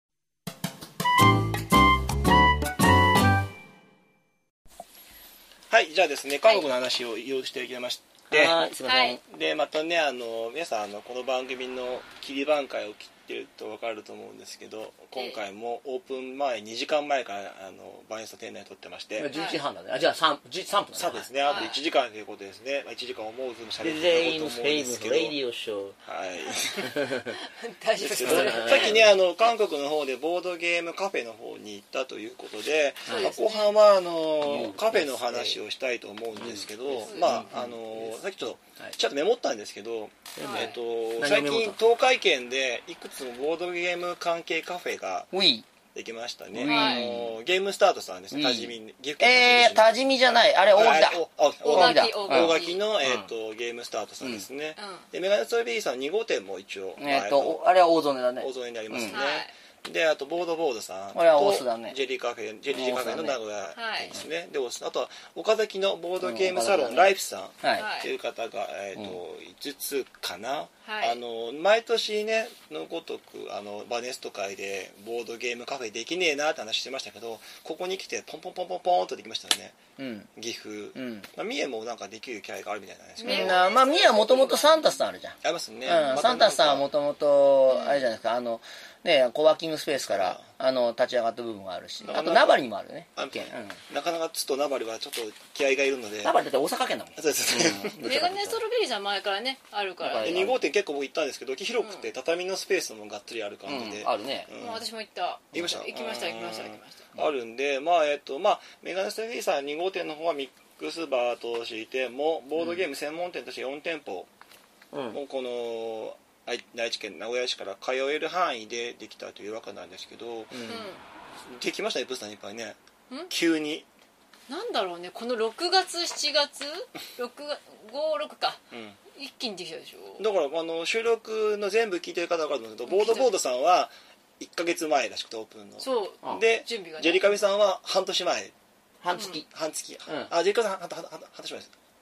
はい、じゃあですね、韓国の話を用意していきまして、 すいません。 でまたね、皆さんこの番組の切り番回を切ってると分かると思うんですけど、今回もオープン前2時間前からバネスト店内を撮ってまして、 11時半だね。じゃあ3分そうですね、あと1時間ということですね。1時間思うずもしゃべってたこと思うんですけど、はい。 大丈夫ですか？ さっきね、韓国の方でボードゲームカフェの方に行ったということで、後半はカフェの話をしたいと思うんですけど、さっきちょっとメモったんですけど、最近東海圏でいくつもボードゲーム関係カフェができましたね。ゲームスタートさんですね。多治見、岐阜県多治見じゃない、あれ大垣だ。 大垣のゲームスタートさんですね。でメガネストビーさん2号店も一応あれは大曽根だね。 大曽根にありますね。であとボードさんとジェリーカフェの名古屋ですね。であとは岡崎のボードゲームサロンライフさんっていう方が5つかな。毎年ねのごとくバネスト会でボードゲームカフェできねえなって話してましたけど、ここに来てポンポンポンポンポンとできましたよね。岐阜、三重もなんかできる機会があるみたいなんですけど、 三重はもともとサンタスさんあるじゃん。 ありますね。 サンタスさんはもともとあれじゃないですか、コワーキングスペースから立ち上がった部分があるし、あと名張にもあるね。 なかなか津と名張はちょっと気合がいるので。 名張だって大阪県だもん。 メガネストロベリーさん前からねあるから。 2号店結構僕行ったんですけど、広くて畳のスペースもがっつりある感じで。 あるね。 私も行った。 行きました。あるんで、メガネストロベリーさん2号店の方はミックスバーとしてもボードゲーム専門店として4店舗もこの愛知県名古屋市から通える範囲でできたというわけなんですけど、できましたね、ブースターにいっぱいね。急になんだろうね、この6月7月5、6か、一気にできたでしょ。 だから収録の全部聞いてる方が分かるんですけど、ボードさんは1ヶ月前らしくてオープンの。 そうで準備がね、 ジェリカミさんは半年前。 半月。 ジェリカミさん半年前です。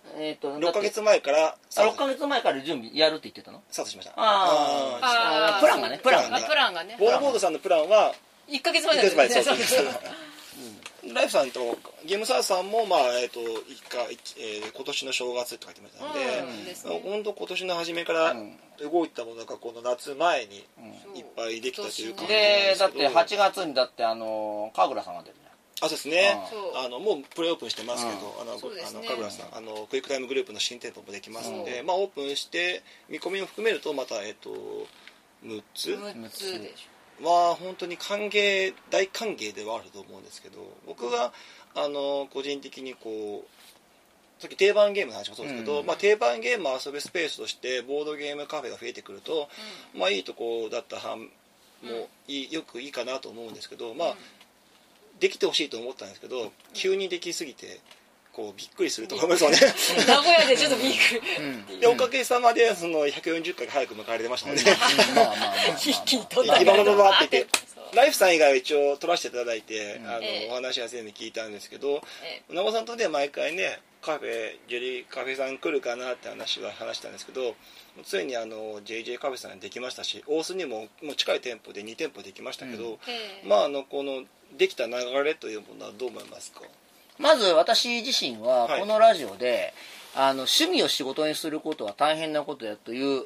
6ヶ月前から 6ヶ月前から準備やるって言ってたの？ スタートしました。 プランがねプランがねボードさんのプランは 1ヶ月前 1ヶ月前そうライフさんとゲームサーさんも、まあ今年の正月って書いてましたので、本当今年の初めから動いたものがこの夏前にいっぱいできたという感じで、だって8月にだって神楽さんが出るね。 そうですね。もうプレオープンしてますけど、神楽さんクイックタイムグループの新店舗もできますので、まあオープンして見込みを含めるとまた6つでしょ。 は本当に大歓迎ではあると思うんですけど、僕が個人的にこうさっき定番ゲームの話もそうですけど、まあ、定番ゲームを遊ぶスペースとしてボードゲームカフェが増えてくると、まあいいとこだったもよくいいかなと思うんですけど、まあできてほしいと思ったんですけど、急にできすぎてこうびっくりすると思いますよね。 名古屋でちょっとびっくりでおかげさまでその140回早く迎えられましたので一気に取った今のままって言ってライフさん以外は一応撮らせていただいて、お話は全部聞いたんですけど、長尾さんとね毎回ねジェリーカフェさん来るかなって話したんですけど、ついにJJ カフェさんできましたし、大須にもう近い店舗で2店舗できましたけど、まあこのできた流れというものはどう思いますか？ まず私自身はこのラジオで、趣味を仕事にすることは大変なことだという、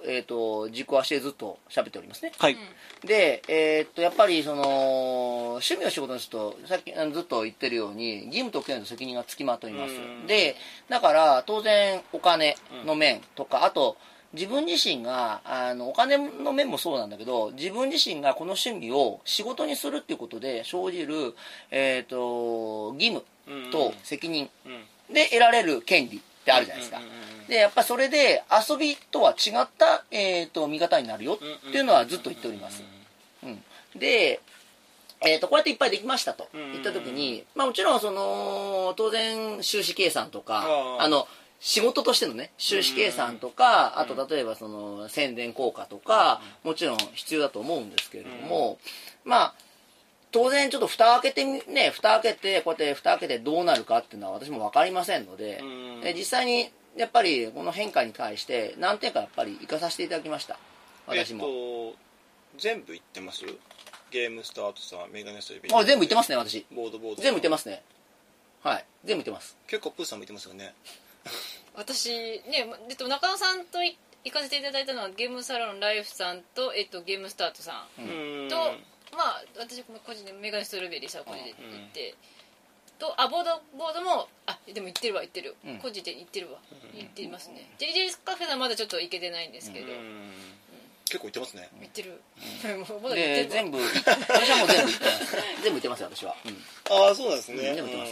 軸足でずっと喋っておりますね。 はい。 で、やっぱりその趣味を仕事にするとさっきずっと言ってるように義務と権利の責任がつきまといます。でだから当然お金の面とか、あと自分自身がお金の面もそうなんだけど、自分自身がこの趣味を仕事にするっていうことで生じる、義務と責任で得られる権利ってあるじゃないですか。でやっぱそれで遊びとは違った、見方になるよっていうのはずっと言っております。で、こうやっていっぱいできましたと言った時に、まあ、もちろんその当然収支計算とか仕事としてのね収支計算とか、あと例えばその宣伝効果とかもちろん必要だと思うんですけれども、まあ当然ちょっと蓋開けてこうやって蓋開けてどうなるかっていうのは私も分かりませんので、実際にやっぱりこの変化に対して何点かやっぱり生かさせていただきました。私も全部言ってます？ゲームスタートさん、メガネストリビ全部言ってますね。私ボード全部言ってますね。はい、全部言ってます。 結構プーさんも言ってますよね。 私ね、中野さんと行かせていただいたのはゲームサロンライフさんと、ゲームスタートさんと、まあ私個人でメガネストロベリーさんこれで行ってと、ボードもでも行ってる、個人で行ってるわ、行ってますね。ジェリジェリカフェはまだちょっと行けてないんですけど、 結構行ってますね。 行ってる。 で全部私はもう全部行ってます全部行ってますよ私は。 そうなんですね。 全部行ってます。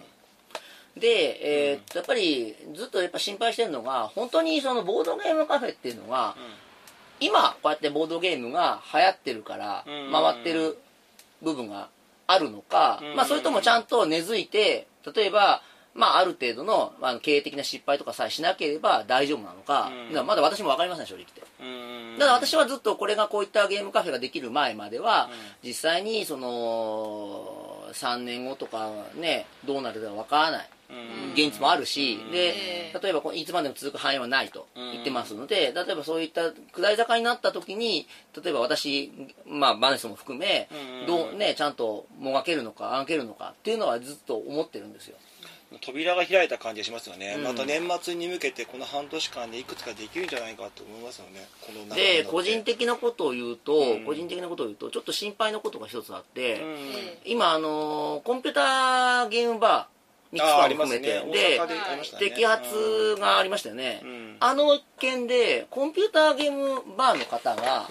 で、やっぱりずっとやっぱ心配してるのが、本当にそのボードゲームカフェっていうのが、今こうやってボードゲームが流行ってるから回ってる部分があるのか、まあ、それともちゃんと根付いて、例えば、まあ、ある程度の、経営的な失敗とかさえしなければ大丈夫なのか、まだ私も分かりません正直言って。だから私はずっとこれがこういったゲームカフェができる前までは、実際にその3年後とかねどうなるか分からない現実もあるし、で例えばいつまでも続く範囲はないと言ってますので、例えばそういった下り坂になった時に、例えば私、バネスも含めちゃんともがけるのかあげるのかっていうのはずっと思ってるんですよ。 扉が開いた感じがしますよね。また年末に向けてこの半年間でいくつかできるんじゃないかと思いますよね。こので個人的なことを言うと、ちょっと心配なことが一つあって、今コンピューターゲームバー3つか含めて、で摘発がありましたよね。あの件でコンピューターゲームバーの方が、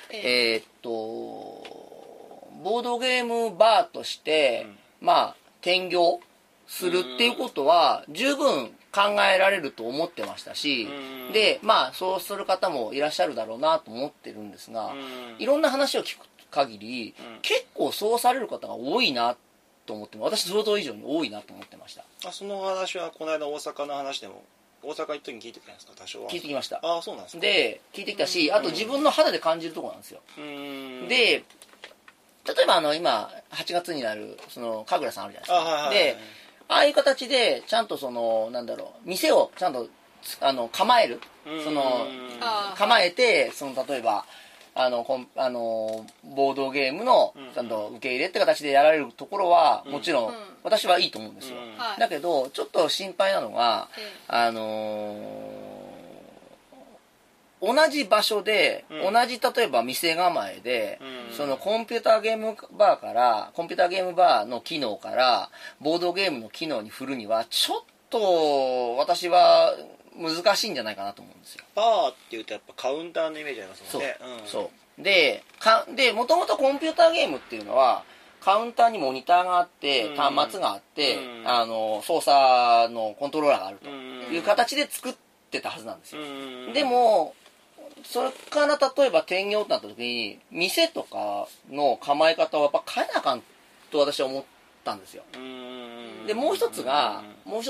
ボードゲームバーとして、転業するっていうことは十分考えられると思ってましたし、でそうする方もいらっしゃるだろうなと思ってるんですが、いろんな話を聞く限り、結構そうされる方が多いなと思って、私想像以上に多いなと思ってました。 その話はこの間大阪の話でも大阪行った時に聞いてきたんですか？多少は聞いてきました。 そうなんですか。 で聞いてきたし、あと自分の肌で感じるところなんですよ。で例えば今8月になるその神楽さんあるじゃないですか。でああいう形でちゃんとそのなんだろう店をちゃんと構えるその構えてその例えばボードゲームのちゃんと受け入れって形でやられるところはもちろん私はいいと思うんですよ、だけどちょっと心配なのが、同じ場所で、同じ例えば店構えで、そのコンピューターゲームバーの機能からボードゲームの機能に振るにはちょっと私は難しいんじゃないかなと思うんですよ。 バーっていうとやっぱカウンターのイメージありますもんね。 そうでもともとコンピューターゲームっていうのはカウンターにモニターがあって端末があって操作のコントローラーがあるという形で作ってたはずなんですよ。でもそれから例えば転業ってなった時に店とかの構え方をやっぱ変えなあかんと私は思ったんですよ。でもう一つが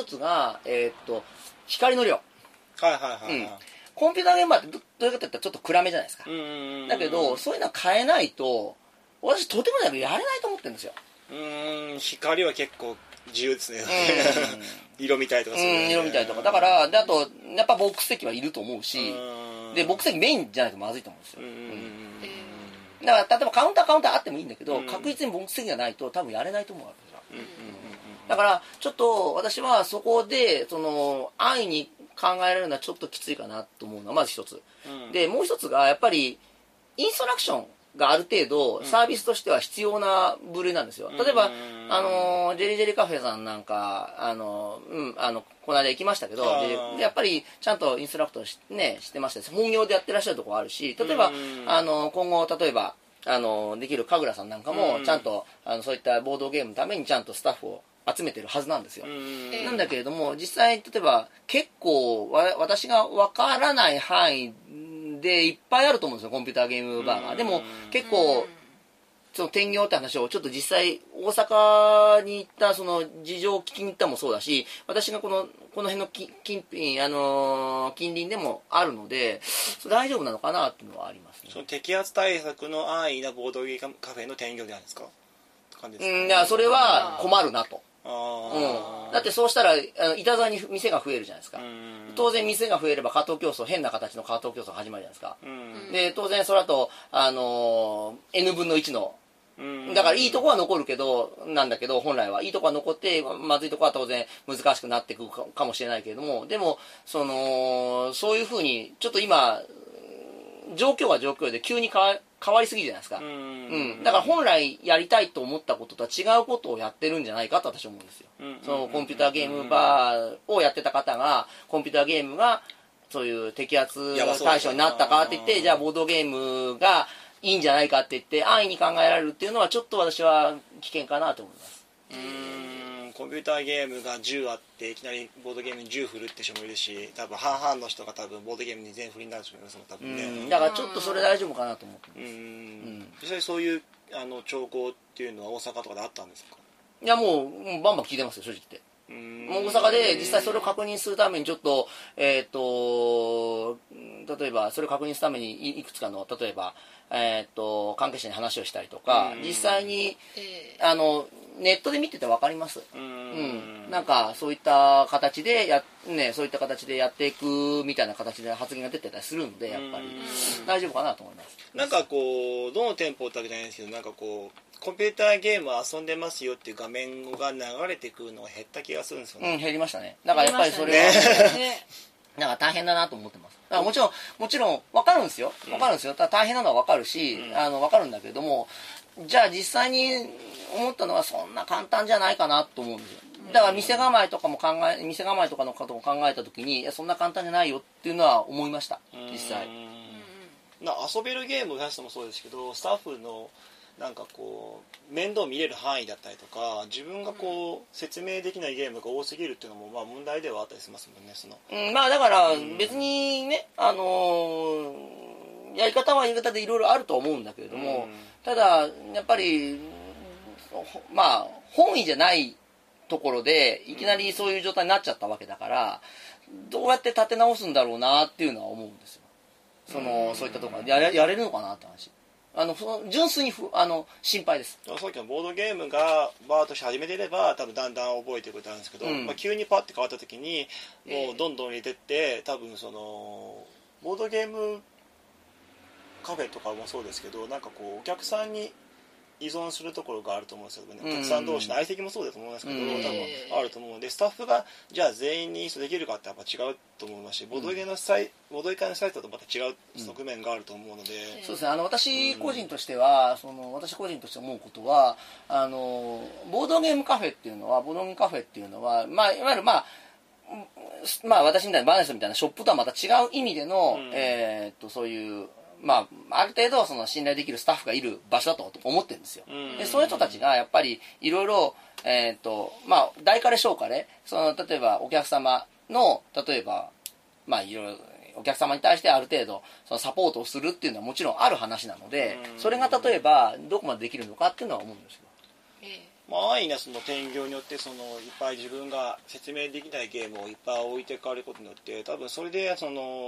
光の量。コンピューターゲームはどういうかといったらちょっと暗めじゃないですか。だけどそういうのは変えないと私とてもやれないと思ってるんですよ。 光は結構自由ですね。色見たりとかする、 色見たりとかだからあとやっぱボックス席はいると思うしでボックス席メインじゃないとまずいと思うんですよ。だから例えばカウンターあってもいいんだけど確実にボックス席がないと多分やれないと思うわけですよ。だからちょっと私はそこでその安易に考えられるのはちょっときついかなと思うのはまず一つ、でもう一つがやっぱりインストラクションがある程度サービスとしては必要な部類なんですよ。例えばジェリーカフェさんなんかこの間行きましたけどやっぱりちゃんとインストラクトしてましたし本業でやってらっしゃるところあるし例えば今後例えばできる神楽さんなんかもちゃんとそういったボードゲームのためにちゃんとスタッフを集めてるはずなんですよ。なんだけれども実際例えば結構私が分からない範囲でいっぱいあると思うんですよコンピューターゲームバーが。でも結構その転業って話をちょっと実際大阪に行ったその事情を聞きに行ったもそうだし私がこの辺の近隣でもあるので大丈夫なのかなっていうのはありますね。 その摘発対策の安易なボードゲームカフェの転業であるんですか？ いやそれは困るなと。だってそうしたら板座に店が増えるじゃないですか。当然店が増えれば加藤競争変な形の加藤競争始まるじゃないですか。で当然それだとN 分の1のだからいいとこは残るけどなんだけど本来はいいとこは残ってまずいとこは当然難しくなっていくかもしれないけれどもでもそういうふうにちょっと今状況は状況で急に変わりすぎじゃないですか。だから本来やりたいと思ったこととは違うことをやってるんじゃないかと私は思うんですよ。そのコンピューターゲームバーをやってた方がコンピューターゲームがそういう摘発対象になったかって言ってじゃあボードゲームがいいんじゃないかって言って安易に考えられるっていうのはちょっと私は危険かなと思います。 コンピューターゲームが10あっていきなりボードゲームに10振るって人もいるし多分半々の人が多分ボードゲームに全振りになる人もいますもん多分ね。 だからちょっとそれ大丈夫かなと思ってます。 実際そういう兆候っていうのは大阪とかであったんですか？ いやもうバンバン聞いてますよ正直言って。もう大阪で実際それを確認するためにちょっと例えばそれを確認するためにいくつかの例えば関係者に話をしたりとか実際にネットで見てて分かります。なんかそういった形でそういった形でやっていくみたいな形で発言が出てたりするのでやっぱり大丈夫かなと思います。 なんかこうどの店舗ってわけじゃないんですけどなんかこうコンピューターゲーム遊んでますよっていう画面が流れてくるのが減った気がするんですよね。 減りましたね。だからやっぱりそれはなんか大変だなと思ってます。だからもちろん分かるんですよ。ただ大変なのは分かるし、分かるんだけどもじゃあ実際に思ったのはそんな簡単じゃないかなと思うんですよ。だから店構えとかのことを考えた時にいやそんな簡単じゃないよっていうのは思いました実際。 遊べるゲームを増やすのもそうですけどスタッフのなんかこう面倒見れる範囲だったりとか自分がこう説明できないゲームが多すぎるっていうのもまあ問題ではあったりしますもんね。 まあだから別にねやり方はやり方でいろいろあると思うんだけれどもただやっぱりまあ本意じゃないところでいきなりそういう状態になっちゃったわけだからどうやって立て直すんだろうなっていうのは思うんですよ。そういったところでやれるのかなって話。 純粋に心配です。 さっきのボードゲームがバーとして始めていれば多分だんだん覚えていくことなんですけど、急にパッて変わった時にもうどんどん入れてって多分そのボードゲームカフェとかもそうですけどなんかこうお客さんに依存するところがあると思うんですよね。お客さん同士の相席もそうだと思いますけど、多分あると思うのでスタッフがじゃあ全員にインストできるかってやっぱ違うと思いますし、ボードゲームのサイトとまた違う側面があると思うので、 そうですね。私個人としては私個人として思うことはボードゲームカフェっていうのはまあいわゆる私みたいなバーネスみたいなショップとはまた違う意味での、そういうある程度信頼できるスタッフがいる場所だと思ってるんですよ。でそういう人たちがやっぱりいろいろ大彼小彼例えばお客様の例えばいろいろお客様に対してある程度サポートをするっていうのはもちろんある話なので、それが例えばどこまでできるのかっていうのは思うんですよ。 安易なその転業によっていっぱい自分が説明できないゲームをいっぱい置いてかれることによって多分それで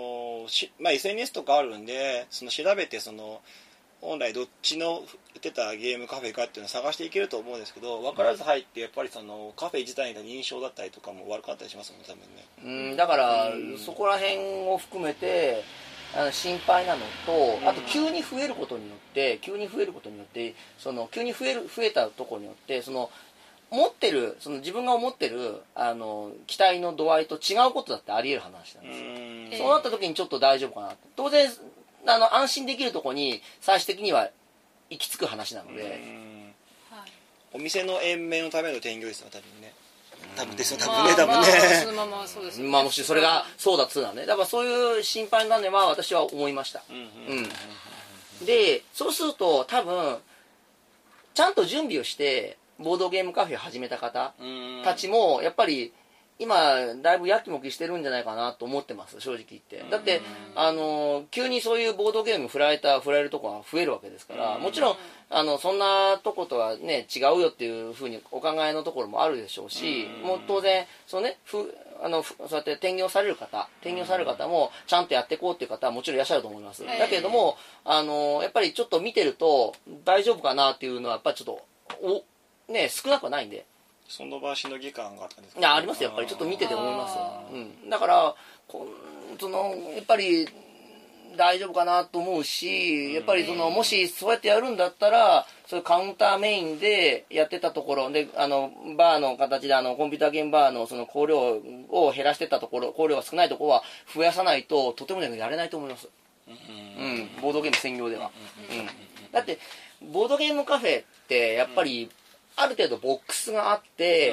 SNS とかあるんで調べて本来どっちの売ってたゲームカフェかっていうのを探していけると思うんですけど分からず入ってやっぱりカフェ自体の印象だったりとかも悪かったりしますもんね多分ね。 だからそこら辺を含めて心配なのと、あと急に増えることによって急に増えたところによって持ってる自分が思ってる期待の度合いと違うことだってあり得る話なんですよ。そうなった時にちょっと大丈夫かなと。当然安心できるところに最終的には行き着く話なので、 お店の延命のための転業ですよ多分ね。多分ねそうですね。もしそれがそうだとするのはね。だからそういう心配なのは私は思いました。でそうすると多分ちゃんと準備をしてボードゲームカフェを始めた方たちもやっぱり今だいぶやきもきしてるんじゃないかなと思ってます、正直言って。だって急にそういうボードゲーム振られるところが増えるわけですから、もちろんそんなとことはね違うよっていうふうにお考えのところもあるでしょうし、もう当然そうやって転業される方もちゃんとやっていこうっていう方はもちろんいらっしゃると思います。だけれどもやっぱりちょっと見てると大丈夫かなっていうのはやっぱりちょっと少なくはないんで。 その場しのぎ感があったんですか？ いやありますよ、やっぱりちょっと見てて思いますよ。だからやっぱり大丈夫かなと思うし、やっぱりもしそうやってやるんだったらそういうカウンターメインでやってたところでバーの形でコンピューターゲームバーの香料を減らしてたところ、香料が少ないところは増やさないととてもやれないと思います。ボードゲーム専業では。だってボードゲームカフェってやっぱりある程度ボックスがあって、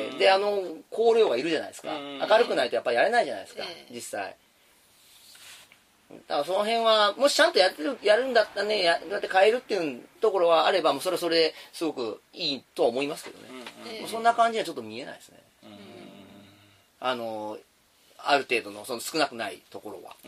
で香料がいるじゃないですか。明るくないとやっぱりやれないじゃないですか、実際。だからその辺はもしちゃんとやるんだったらね、だって変えるっていうところはあればもうそれですごくいいとは思いますけどね。そんな感じにはちょっと見えないですね。ある程度の少なくないところは。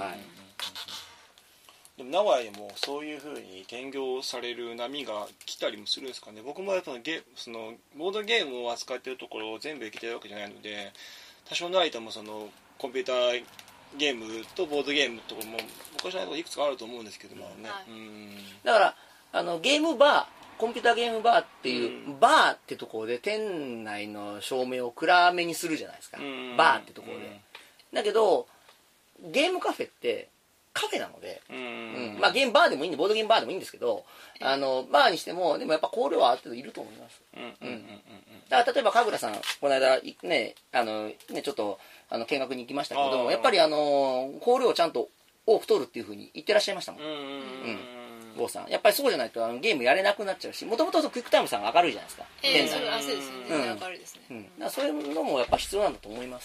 でも名古屋にもそういう風に転業される波が来たりもするんですかね。僕もやっぱボードゲームを扱っているところを全部行けてるわけじゃないので、多少なりともコンピューターゲームとボードゲームとかも昔のところいくつかあると思うんですけどもね。 だからゲームバー、コンピューターゲームバーっていうバーってところで店内の照明を暗めにするじゃないですか、バーってところで。だけどゲームカフェってカフェなので、ゲームバーでもいいんでボードゲームバーでもいいんですけど、バーにしてもでもやっぱ香料はある程度いると思います。だから例えば神楽さんこの間ねちょっと見学に行きましたけども、やっぱり香料をちゃんと多く取るっていうふうに言ってらっしゃいましたもん。郷さんやっぱりそうじゃないとゲームやれなくなっちゃうし、もともとクイックタイムさんが明るいじゃないですか。 そうですね、明るいですね。 そういうのもやっぱ必要なんだと思います。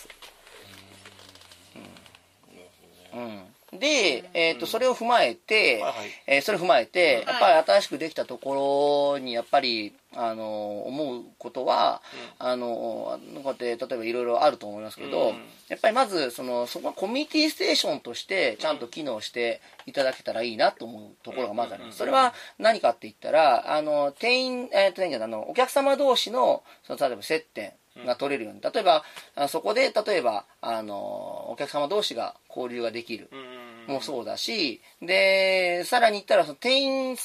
で、それを踏まえて、やっぱり新しくできたところにやっぱり思うことは、こうやって例えばいろいろあると思いますけど、やっぱりまずそこはコミュニティステーションとしてちゃんと機能していただけたらいいなと思うところがまずあります。それは何かって言ったらお客様同士の例えば接点が取れるように、例えばそこでお客様同士が交流ができるもそうだし、でさらに言ったら店員さん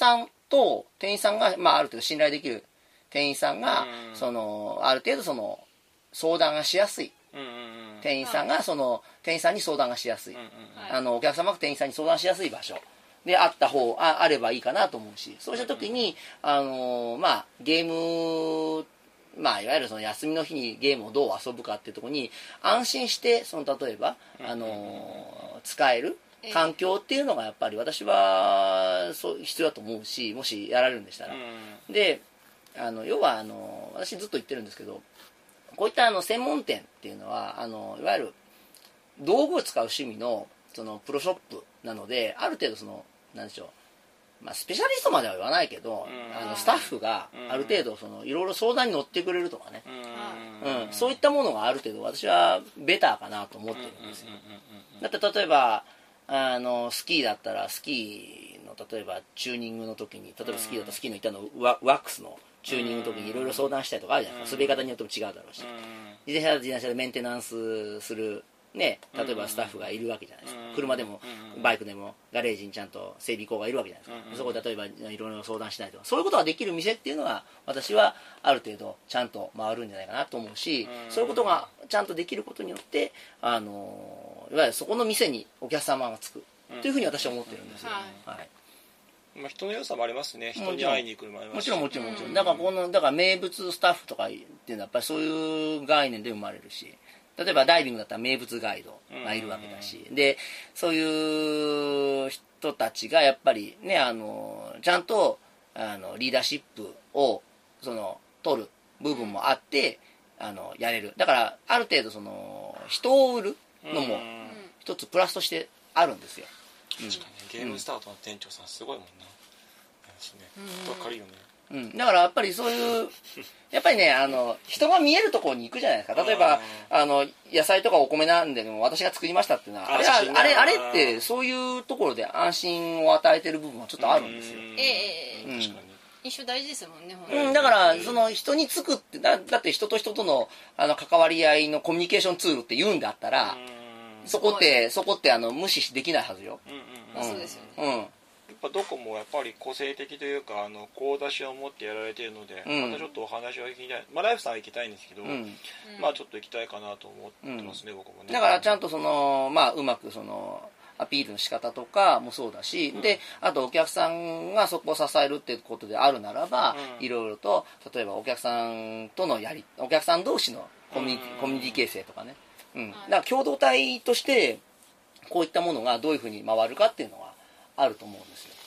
と店員さんが、ある程度信頼できる店員さんが、ある程度相談がしやすい、店員さんが店員さんに相談がしやすい、お客様が店員さんに相談しやすい場所であればいいかなと思うし、そうした時にゲーム、いわゆる休みの日にゲームをどう遊ぶかっていうところに安心して例えば使える環境っていうのがやっぱり私は必要だと思うし、もしやられるんでしたら、で要は私ずっと言ってるんですけど、こういった専門店っていうのはいわゆる道具を使う趣味のプロショップなので、ある程度なんでしょう、スペシャリストまでは言わないけど、スタッフがある程度いろいろ相談に乗ってくれるとかね、そういったものがある程度私はベターかなと思ってるんですよ。だって例えばスキーだったらスキーの例えばチューニングの時に、例えばスキーだったらスキーの板のワックスのチューニングの時にいろいろ相談したりとかあるじゃないですか。滑り方によっても違うだろうし、自転車でメンテナンスするね、例えばスタッフがいるわけじゃないですか。車でもバイクでもガレージにちゃんと整備工がいるわけじゃないですか。そこで例えばいろいろ相談したりとか、そういうことができる店っていうのが私はある程度ちゃんと回るんじゃないかなと思うし、そういうことがちゃんとできることによっていわゆるそこの店にお客様がつくというふうに私は思ってるんですよ。 人の良さもありますね。人に会いに行くのもありますし、 もちろんだから名物スタッフとかっていうのはやっぱりそういう概念で生まれるし、例えばダイビングだったら名物ガイドがいるわけだし、でそういう人たちがやっぱりね、ちゃんとリーダーシップを取る部分もあってやれる。だからある程度人を売るのも一つプラスとしてあるんですよ。 確かにゲームスタートの店長さんすごいもんな。分かるよね。 だからやっぱりそういうやっぱりね、人が見えるところに行くじゃないですか。例えば野菜とかお米なんでも私が作りましたっていうのはあれってそういうところで安心を与えてる部分はちょっとあるんですよ。 確かに印象大事ですもんね。 だから人につくってだって人と人との関わり合いのコミュニケーションツールって言うんだったら、そこって無視できないはずよ。 そうですよね。 やっぱどこもやっぱり個性的というかこう出しを持ってやられているので、またちょっとお話を聞きたい。ライフさんは行きたいんですけど、ちょっと行きたいかなと思ってますね、僕もね。 だからちゃんとうまくアピールの仕方とかもそうだし、であとお客さんがそこを支えるっていうことであるならば、いろいろと例えばお客さんとのお客さん同士のコミュニティ形成とかね、だから共同体としてこういったものがどういうふうに回るかっていうのはあると思うんですよ。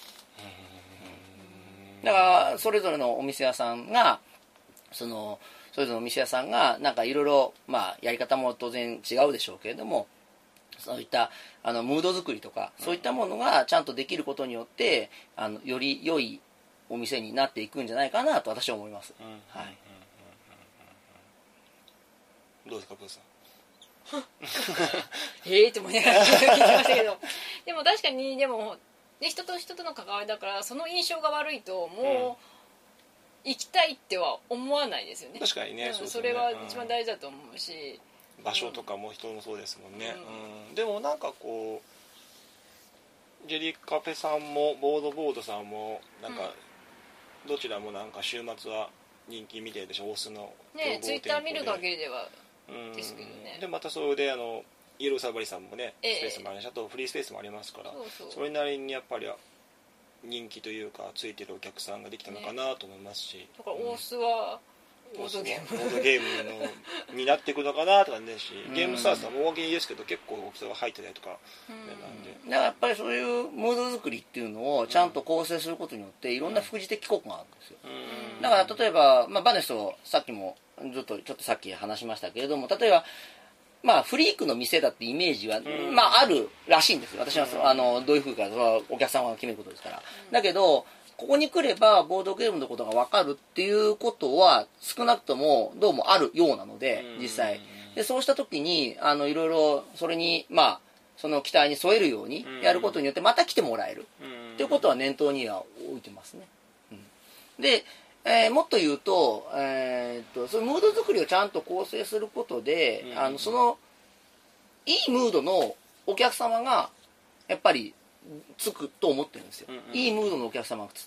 だからそれぞれのお店屋さんがそれぞれのお店屋さんがなんかいろいろやり方も当然違うでしょうけれども、そういったムード作りとかそういったものがちゃんとできることによってより良いお店になっていくんじゃないかなと私は思います。 どうですか、プーさん。 って思いながら聞いてましたけどでも確かに人と人との関わりだから、その印象が悪いともう行きたいっては思わないですよね。 確かにね、 それは一番大事だと思うし、 場所とかも人もそうですもんね。でもなんかこうジェリーカフェさんもボードさんもなんかどちらもなんか週末は人気みたいでしょ、大須のね、ツイッター見る限りではですけどね。 でまたそれでイエローサバリさんもね、スペースもありました。あとフリースペースもありますから、それなりにやっぱり人気というかついてるお客さんができたのかなと思いますし、 だから大須はボードゲームのになっていくのかなとかねし、ゲームスターズさんも大喜利ですけど結構人が入ってたりとか、なんでだからやっぱりそういうムード作りっていうのをちゃんと構成することによっていろんな副次的効果があるんですよ。だから例えば、バネストさっきもちょっとさっき話しましたけれども、例えばフリークの店だってイメージは、あるらしいんですよ。私はどういうふうかお客さんが決めることですから。だけどここに来ればボードゲームのことが分かるっていうことは少なくともどうもあるようなので、実際でそうした時にいろいろそれにその期待に添えるようにやることによってまた来てもらえるっていうことは念頭には置いてますね。でもっと言うと、そのムード作りをちゃんと構成することで、そのいいムードのお客様がやっぱりつくと思ってるんですよ。いいムードのお客様がつくと。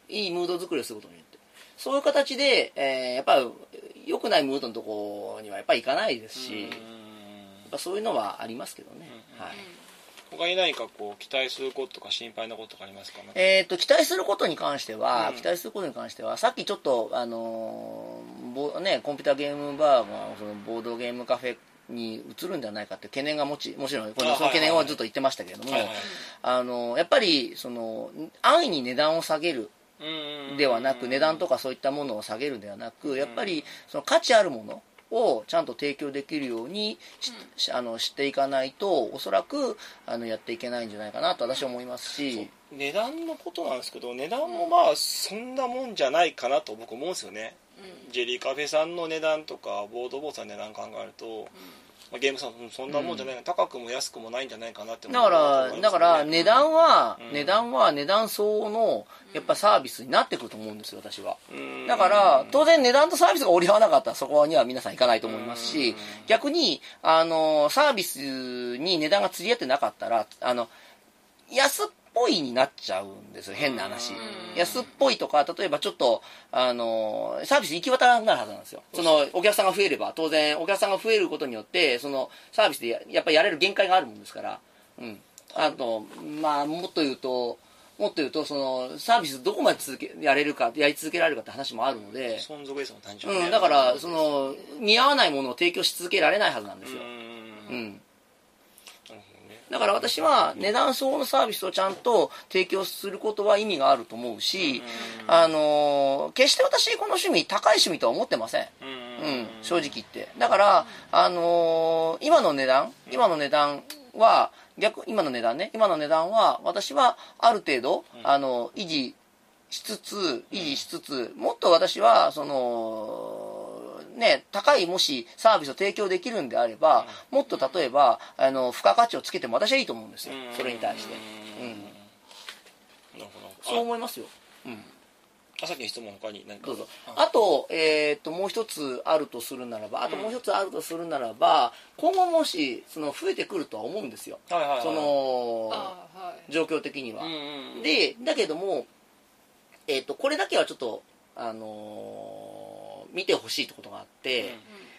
いいムード作りをすることによってそういう形で、やっぱり良くないムードのところにはやっぱり行かないですし、やっぱそういうのはありますけどね、はい。 他に何かこう期待することとか心配なこととかありますか？ 期待することに関しては、さっきちょっとコンピューターゲームバーがそのボードゲームカフェに移るんじゃないかって懸念がもちろんその懸念をずっと言ってましたけれども、やっぱりその安易に値段を下げるではなく、値段とかそういったものを下げるではなく、やっぱりその価値あるものをちゃんと提供できるようにしていかないと、おそらくやっていけないんじゃないかなと私は思いますし、 値段のことなんですけど、値段もまあそんなもんじゃないかなと僕思うんですよね。ジェリーカフェさんの値段とかボードボーさんの値段考えると、ゲームさんそんなもんじゃない、高くも安くもないんじゃないかなって思う。 だから値段は値段相応のやっぱサービスになってくると思うんですよ、私は。だから当然値段とサービスが折り合わなかったらそこには皆さん行かないと思いますし、逆にサービスに値段が釣り合ってなかったら安っぽいになっちゃうんですよ、変な話。安っぽいとか、例えばちょっとサービス行き渡らないはずなんですよ。そのお客さんが増えれば当然お客さんが増えることによってそのサービスでやっぱりやれる限界があるもんですから、あとまあもっと言うとそのサービスどこまでやり続けられるかって話もあるので、 存続ですもん単純に、 だからその見合わないものを提供し続けられないはずなんですよ。だから私は値段相応のサービスをちゃんと提供することは意味があると思うし、決して私この趣味高い趣味とは思ってません、正直言って。だから今の値段は私はある程度維持しつつもっと私はその高いもしサービスを提供できるんであれば、もっと例えば付加価値をつけても私はいいと思うんですよ、それに対して。そう思いますよ。 さっきの質問他に何か。 どうぞ。あともう一つあるとするならば、今後もしその増えてくるとは思うんですよ、その状況的には。でだけどもこれだけはちょっと見てほしいってことがあって、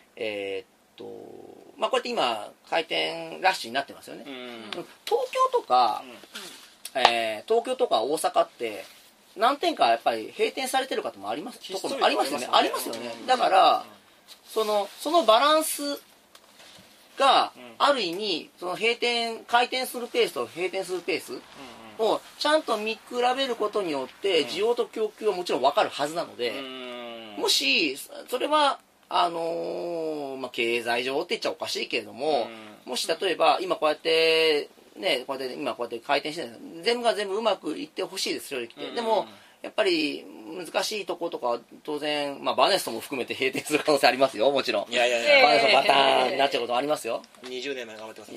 まあこうやって今回転ラッシュになってますよね。東京とか大阪って何店かやっぱり閉店されてる方もありますよね。だからそのバランスがある意味その開店するペースと閉店するペースをちゃんと見比べることによって需要と供給はもちろん分かるはずなので、もしそれは経済上って言っちゃおかしいけれども、もし例えば今こうやって回転してる全部うまくいってほしいです、正直言って。でもやっぱり難しいところとか当然、バネストも含めて閉店する可能性ありますよ、もちろん。バネストバターンになっちゃうこともありますよ。 20年頑張ってます。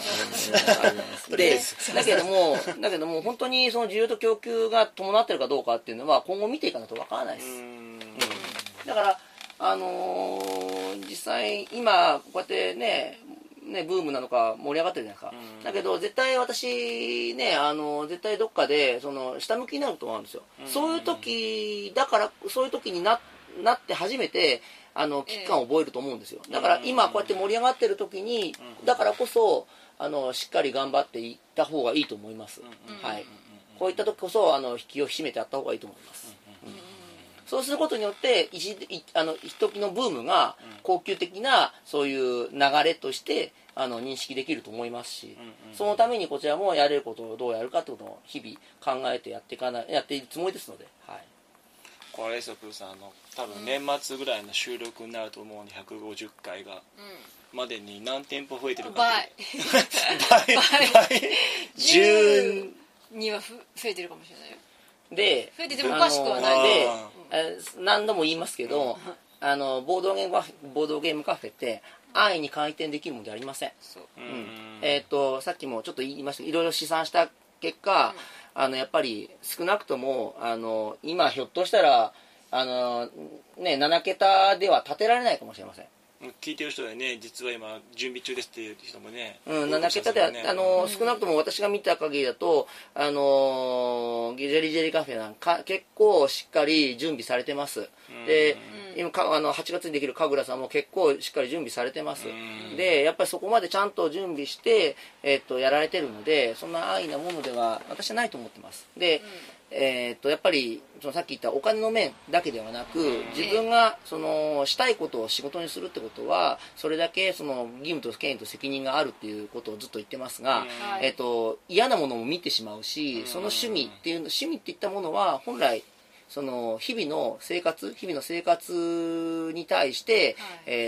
だけども本当にその需要と供給が伴ってるかどうかっていうのは今後見ていかないとわからないです。だから実際今こうやってねブームなのか盛り上がってるじゃないですか。だけど絶対私絶対どっかでその下向きになると思うんですよ。そういう時になって初めて危機感を覚えると思うんですよ。だから今こうやって盛り上がってる時にだからこそしっかり頑張っていった方がいいと思います。こういった時こそ引きを締めてやった方がいいと思います。そうすることによって一時のブームが恒久的なそういう流れとして認識できると思いますし、そのためにこちらもやれることをどうやるかということを日々考えてやっているつもりですので、 これですよ、プーさん多分年末ぐらいの収録になると思うので150回がまでに何店舗増えてるか倍10には増えてるかもしれないよ。 で増えててもおかしくはないで、 何度も言いますけど、ボードゲームカフェって安易に開店できるものではありません。さっきもちょっと言いましたけど、いろいろ試算した結果、やっぱり少なくとも今ひょっとしたら7桁では立てられないかもしれません。 聞いてる人でね、実は今準備中ですっていう人もね、 なんだけど、少なくとも私が見た限りだと、ジェリージェリーカフェなんか結構しっかり準備されてます。で、今8月にできる神楽さんも結構しっかり準備されてます。で、やっぱりそこまでちゃんと準備して、やられてるので、そんな安易なものでは私はないと思ってます。で、やっぱりさっき言ったお金の面だけではなく、自分がしたいことを仕事にするってことはそれだけ義務と権利と責任があるっていうことをずっと言ってますが、嫌なものも見てしまうし、その趣味っていったものは本来日々の生活に対して、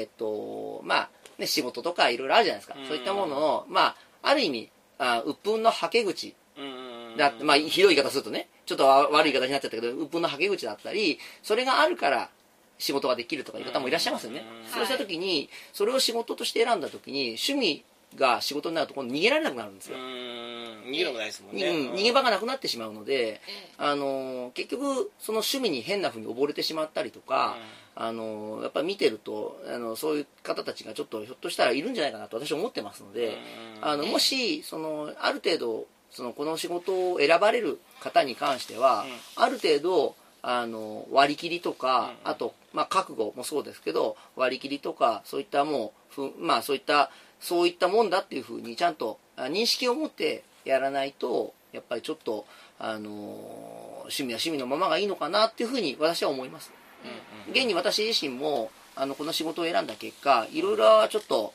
仕事とかいろいろあるじゃないですか、そういったものを、ある意味鬱憤のはけ口だって、ひどい言い方するとね、ちょっと悪い言い方になっちゃったけど、鬱憤のはけ口だったり、それがあるから仕事ができるとかいう方もいらっしゃいますよね。そうした時に、それを仕事として選んだ時に、趣味が仕事になると今度逃げられなくなるんですよ。 逃げ場がないですもんね。 逃げ場がなくなってしまうので、結局その趣味に変な風に溺れてしまったりとか、やっぱり見てるとそういう方たちがちょっとひょっとしたらいるんじゃないかなと私は思ってますので、もしある程度この仕事を選ばれる方に関しては、ある程度割り切りとか、あと、覚悟もそうですけど割り切りとかそういったそういったもんだっていうふうにちゃんと認識を持ってやらないと、やっぱりちょっと趣味は趣味のままがいいのかなっていうふうに私は思います。現に私自身もこの仕事を選んだ結果、いろいろちょっと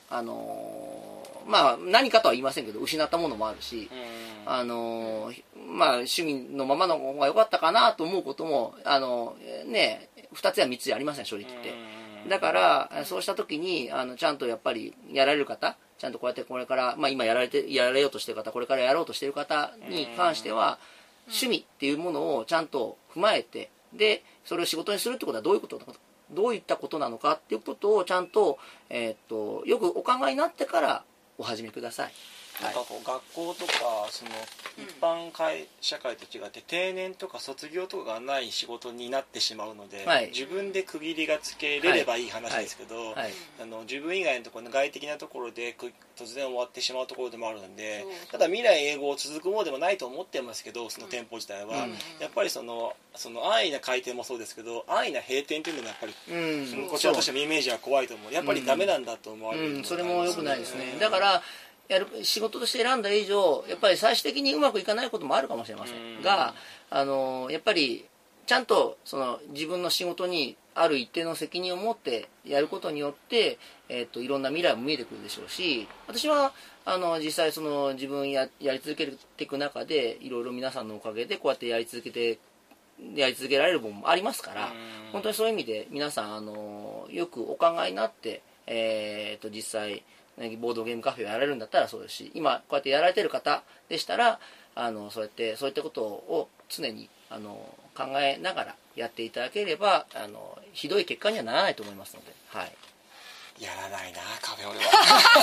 何かとは言いませんけど失ったものもあるし、趣味のままの方が良かったかなと思うことも2つや3つじゃありません、正直言って。だからそうした時にちゃんとやっぱりやられる方、ちゃんとこうやってこれから、今やられようとしている方、これからやろうとしている方に関しては、趣味っていうものをちゃんと踏まえて、でそれを仕事にするってことはどういったことなのかっていうことをちゃんと、よくお考えになってからお始めください。 なんかこう学校とか一般社会と違って定年とか卒業とかがない仕事になってしまうので、自分で区切りがつけれればいい話ですけど、自分以外のところの外的なところで突然終わってしまうところでもあるので、ただ未来永劫続くものでもないと思ってますけど、その店舗自体は、やっぱりその安易な開店もそうですけど、安易な閉店っていうのもやっぱり、こちらとしてもイメージは怖いと思う。やっぱりダメなんだと思われる、 それも良くないですね。だから仕事として選んだ以上、やっぱり最終的にうまくいかないこともあるかもしれませんが、やっぱりちゃんと自分の仕事にある一定の責任を持ってやることによって、いろんな未来も見えてくるでしょうし、私は実際自分やり続けていく中で、いろいろ皆さんのおかげでこうやってやり続けられる部分もありますから、本当にそういう意味で皆さんよくお考えになって、実際ボードゲームカフェをやられるんだったらそうですし、今こうやってやられてる方でしたらそういったことを常に考えながらやっていただければひどい結果にはならないと思いますので、 やらないなカフェ俺は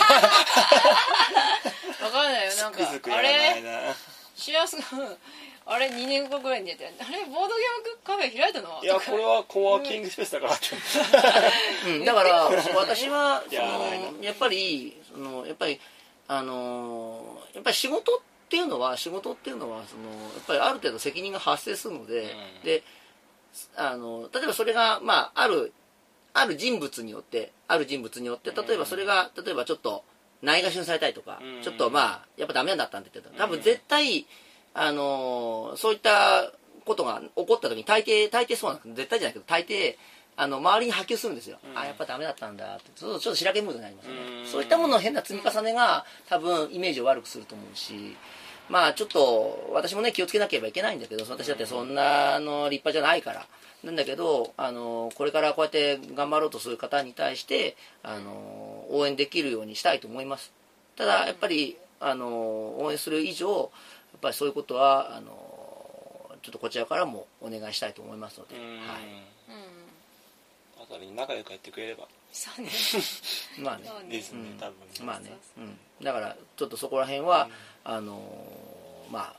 分かんないよ、なんかつくづくやらないな。 シラス君あれ2年後ぐらいにやってあれボードゲームカフェ開いたの？ いやこれはコワーキングスペースだからってだから私はやっぱり仕事っていうのはやっぱりある程度責任が発生するので、例えばそれがある人物によって例えばそれがちょっとないがしろにされたりとか、ちょっとやっぱダメだったんだって言ったら、多分絶対そういったことが起こった時に大抵そうなんですけど、絶対じゃないけど大抵周りに波及するんですよ。やっぱダメだったんだってちょっと白けムードになりますね。そういったものの変な積み重ねが多分イメージを悪くすると思うし、ちょっと私もね気をつけなければいけないんだけど、私だってそんな立派じゃないからなんだけど、これからこうやって頑張ろうとする方に対して応援できるようにしたいと思います。ただやっぱり応援する以上やっぱりそういうことはちょっとこちらからもお願いしたいと思いますので、 あとは仲良くやってくれればそうねですね、多分だからちょっとそこら辺は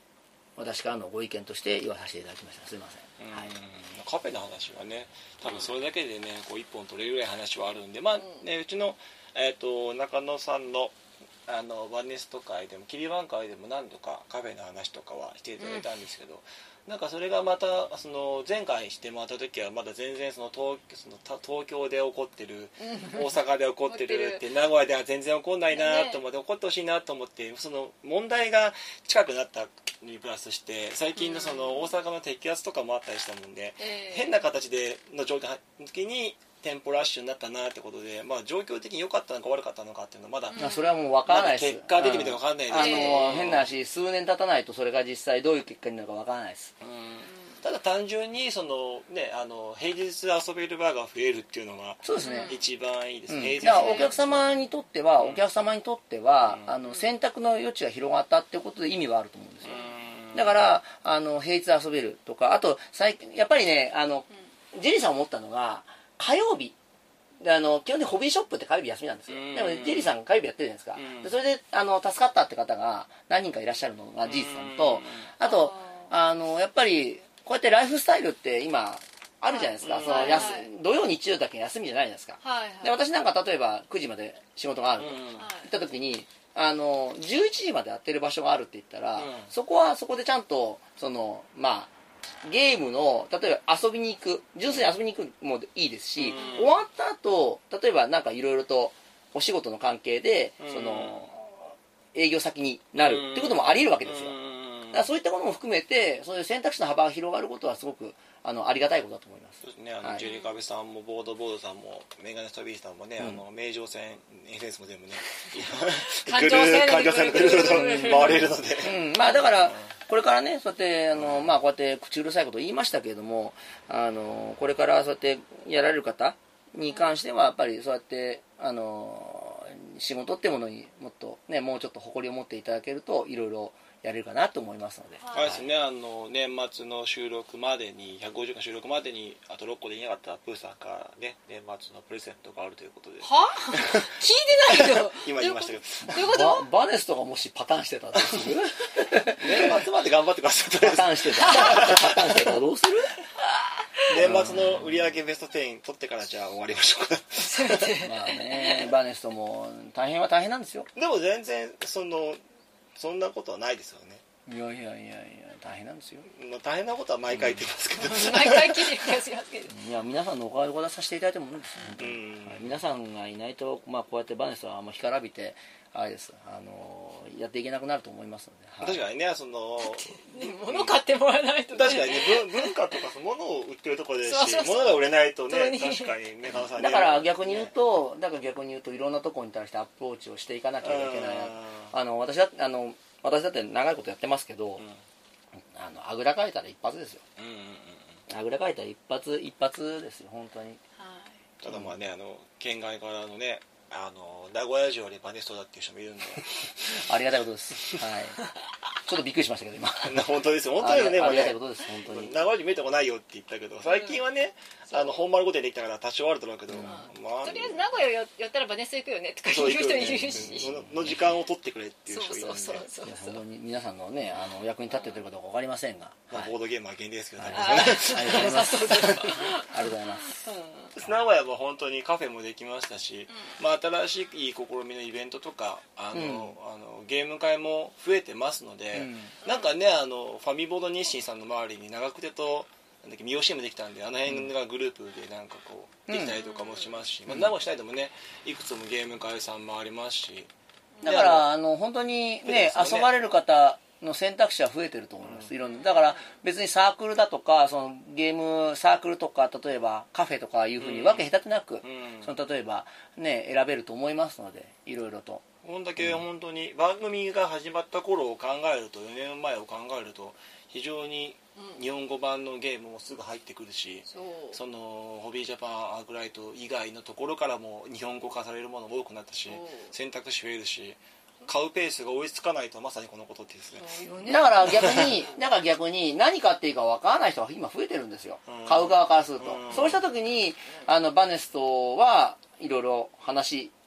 私からのご意見として言わさせていただきました。すいません。はい、 カフェの話はね多分それだけでねこう一本取れるぐらい話はあるんで、まあね、うちの、中野さんのバネスト会でもキリバン会でも何度かカフェの話とかはしていただいたんですけど、なんかそれがまたその前回してもらった時はまだ全然その東京で起こってる、大阪で起こってるって名古屋では全然起こんないなと思って、起こってほしいなと思って、その問題が近くなったにプラスして最近のその大阪の摘発とかもあったりしたもんで、変な形での状況の時に店舗ラッシュになったなってことで、まあ、状況的に良かったのか悪かったのかっていうのはまだ、 それはもう分からないです。 結果出てみて分からないです、 変な話、数年経たないとそれが実際どういう結果になるか分からないです。 ただ単純にその、ね、平日遊べるバーが増えるっていうのがそうですね、 一番いいですね。 だからお客様にとっては、選択の余地が広がったっていうことで意味はあると思うんですよ。だから平日遊べるとか、あと最近やっぱりねジェリーさん思ったのが火曜日で基本的にホビーショップって火曜日休みなんですよ。でもジェリーさん火曜日やってるじゃないですか。でそれで助かったって方が何人かいらっしゃるのが事実なのと、あとやっぱりこうやってライフスタイルって今あるじゃないですか。土曜日曜だけ休みじゃないじゃないですか。で私なんか例えば9時まで仕事があると言った時に11時までやってる場所があるって言ったら、そこはそこでちゃんとゲームの例えば遊びに行く、純粋に遊びに行くもいいですし、終わった後例えばなんかいろいろとお仕事の関係で営業先になるってこともあり得るわけですよ。だからそういったことも含めてそういう選択肢の幅が広がることはすごくありがたいことだと思います。 そうですね、ジュリカベさんもボードさんもメガネストビーさんもね、名城線エッセンスも全部ね環状線のぐるぐると回れるので、 まあだからこれからねそうやってこうやって口うるさいことを言いましたけれども、これからそうやってやられる方に関してはやっぱりそうやって仕事ってものにもっとねもうちょっと誇りを持っていただけるといろいろやれるかなと思いますので、 あれですね、年末の収録までに150回収録までにあと6個できなかったプーさんからね年末のプレゼントがあるということでは聞いてないよ今言いましたけど、 どういうことバネストがもしパターンしてたらどうする年末まで頑張ってください。 パターンしてたらどうする年末の売上ベスト10取ってからじゃあ終わりましょうかまあねバネストも大変は大変なんですよ。 でも全然そんなことはないですよね。 いや大変なんですよ。 大変なことは毎回言ってますけど、 毎回聞いてる気がしますけど、 いや皆さんのおかげでご出させていただいてもいいんですよ、皆さんがいないと、こうやってバネストは干からびてあれですやっていけなくなると思いますので、 確かにね物買ってもらわないと、ね、 確かにね文化とか物を売ってるところですし物が売れないとね確かにねだから逆に言うといろんなところに対してアプローチをしていかなきゃいけないな。私だって長いことやってますけど、あぐらかいたら一発ですよ。あぐらかいたら一発ですよ本当に。 ただまあね県外からのね名古屋城でバネストだっていう人もいるんでありがたいことです、はい、ちょっとびっくりしましたけど今本当ですよ本当にねありがたいことです本当に。 名古屋城見てもないよって言ったけど最近はね本丸御殿できたから多少あると思うけど、とりあえず名古屋寄ったらバネスト行くよねとか言う人いるしの時間を取ってくれっていう人いるんで、 本当に皆さんのねお役に立っているかどうか分かりませんが、 ボードゲームは限定ですけど、 ありがとうございますありがとうございます。 名古屋は本当にカフェもできましたし、新しい試みのイベントとかゲーム会も増えてますので、なんかねファミボード日清さんの周りに長久手と三好もできたんで辺がグループでなんかこうできたりとかもしますし、名古屋市内でもねいくつもゲーム会さんもありますし、 だから本当にね遊ばれる方の選択肢は増えてると思います、いろんな。だから別にサークルだとかゲームサークルとか例えばカフェとかいうふうに分け隔てなく、例えばね選べると思いますので、いろいろとこんだけ本当に番組が始まった頃を考えると4年前を考えると非常に日本語版のゲームもすぐ入ってくるし、そのホビージャパンアークライト以外のところからも日本語化されるものも多くなったし、選択肢増えるし、買うペースが追いつかないとまさにこのことってですね。 だから逆に何買っていいか分からない人が今増えてるんですよ、買う側からすると。そうした時にバネストはいろいろ話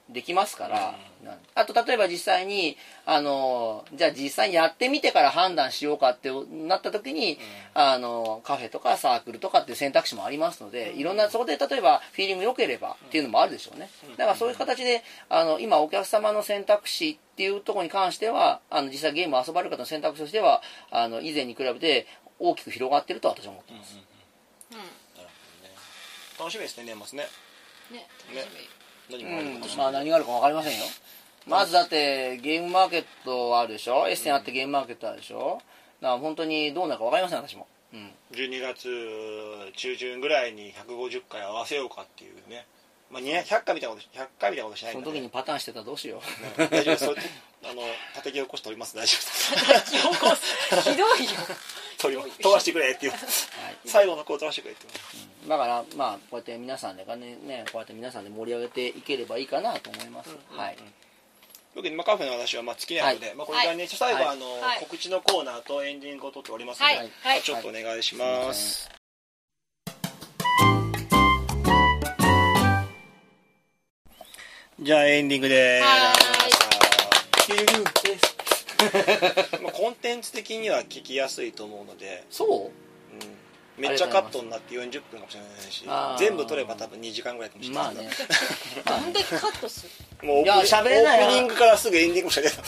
できますから、あと例えば実際にじゃあ実際にやってみてから判断しようかってなった時に、カフェとかサークルとかっていう選択肢もありますので、いろんなそこで例えばフィーリング良ければっていうのもあるでしょうね。だからそういう形で今お客様の選択肢っていうところに関しては実際ゲームを遊ばれる方の選択肢としては以前に比べて大きく広がっていると私は思ってます。 楽しみですね、年末ね。 ね、楽しみ。 何があるか分かりませんよ。まずだってゲームマーケットあるでしょ、エッセンあってゲームマーケットあるでしょ。だから本当にどうなるか分かりません、私も。 12月中旬ぐらいに150回合わせようかっていうね。100回みたいなことしないんだね。 その時にパターンしてたらどうしよう。大丈夫、それ叩き起こしております。大丈夫。 叩き起こす。ひどいよ。 飛ばしてくれっていう。最後の子を飛ばしてくれっていう。 だからこうやって皆さんでこうやって皆さんで盛り上げていければいいかなと思います。はい。 特にカフェの話は尽きないので、これからね最後告知のコーナーとエンディングを取っておりますので、ちょっとお願いします。じゃあエンディングでーす。コンテンツ的には聞きやすいと思うので。 そう？ めっちゃカットになって40分かもしれないし、全部取れば多分2時間ぐらいかもしれない。 なんでカットする？もうオープニングからすぐエンディングもしゃべる。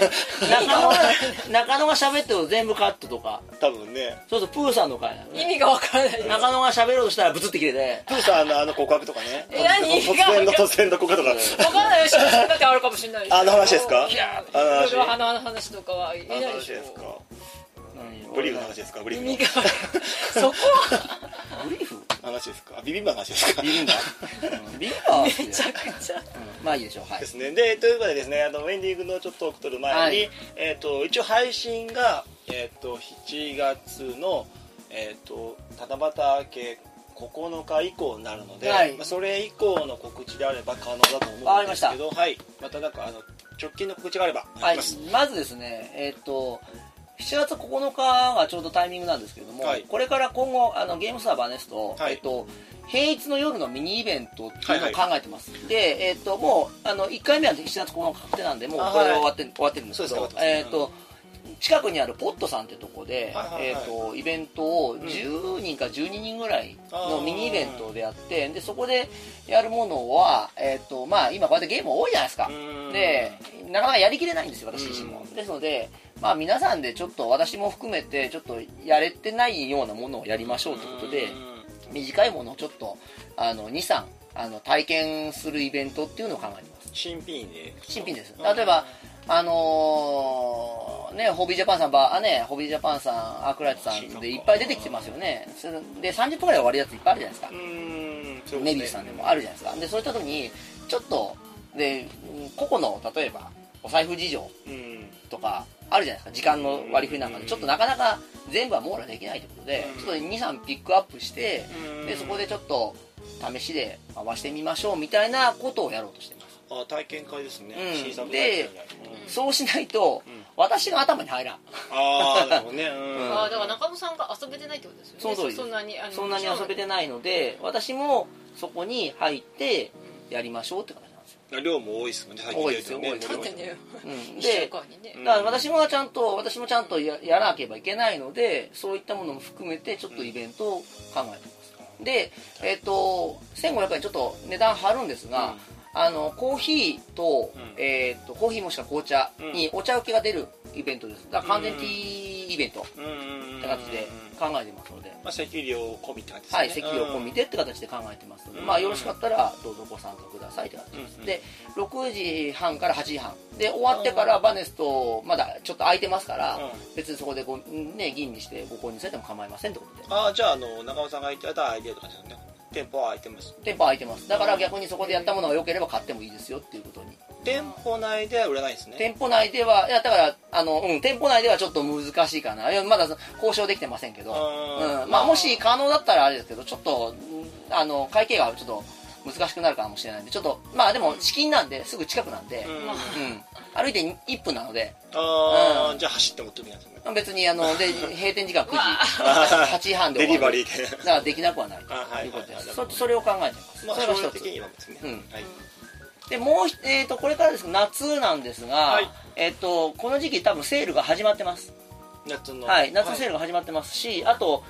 中野が喋ってると全部カットとか。 多分ね。 そうするとプーさんの回なのね。 意味がわからない。 中野が喋ろうとしたらブツって切れて。 プーさんの告白とかね。突然の告白とか。 わかんないよ。だってあるかもしれない。 話ですか？ 話とかは言えないでしょ。 ブリーフの話ですか？ブリーフ。 そこブリーフの話ですか？ビビンバの話ですか？ ビビンバめちゃくちゃ。 まあいいでしょう。はい。 ですね。でということでですね、エンディングのちょっとトーク取る前に、一応配信が7月の七夕明け9日以降になるので、それ以降の告知であれば可能だと思うんですけど、またなんか直近の告知があればはい。まずですね、7月9日がちょうどタイミングなんですけれども、これから今後ゲームスターバネスト、平日の夜のミニイベントっていうのを考えてます、で、もう1回目は7月9日確定なんでもうこれは終わってるんですけど、近くにあるポットさんってとこでイベントを10人か12人ぐらいのミニイベントでやって、でそこでやるものは、今こうやってゲーム多いじゃないですか。でなかなかやりきれないんですよ、私自身も。ですので皆さんでちょっと私も含めてちょっとやれてないようなものをやりましょうということで、短いものをちょっと2、3体験するイベントっていうのを考えてます。 新品です。例えばホビージャパンさんホビージャパンさんアークライトさんでいっぱい出てきてますよね。で30分ぐらい終わるやついっぱいあるじゃないですか。ネビーさんでもあるじゃないですか。でそういった時にちょっとで個々の例えばお財布事情とかあるじゃないですか。時間の割り振りなんかでちょっとなかなか全部は網羅できないということで、ちょっと 2,3 ピックアップしてでそこでちょっと試しで回してみましょうみたいなことをやろうとしてます。 体験会ですね。 でそうしないと私が頭に入らん。 なるほどね。 だから中野さんが遊べてないってことですよね。そんなに遊べてないので私もそこに入ってやりましょうって形なんですよ。 量も多いですもんね。 多いですよ。 でだから私もちゃんとやらなければいけないので、そういったものも含めてちょっとイベントを考えてます。で1500円ちょっと値段張るんですが、コーヒーと、コーヒーもしくは紅茶にお茶受けが出るイベントです。だから完全ティーイベントって形で考えてますので、 席料込みって感じですね。 はい、席料込みでって形で考えてますので、よろしかったらどうぞご参加くださいって形です。で6時半から8時半で終わってからバネストまだちょっと空いてますから、別にそこで吟味してご購入されても構いませんってことで。 じゃあ中尾さんが空いてたら空いてるって感じですね。店舗は空いてます。だから逆にそこでやったものが良ければ買ってもいいですよっていうことに。 店舗内では売らないですね。 店舗内ではだから店舗内ではちょっと難しいかな。まだ交渉できてませんけど、もし可能だったらあれですけど、ちょっと会計がちょっと難しくなるかもしれないんで、ちょっとでも資金なんですぐ近くなんで、歩いて1分なので、 じゃあ走って持ってみないですね。 別にで閉店時間9時8時半でデリバリーでだからできなくはないということです。それを考えてます。 それは一つ的にはですね。 でもう、これからです夏なんですが、 はいこの時期多分セールが始まってます。 夏のはい、夏のセールが始まってますし、あと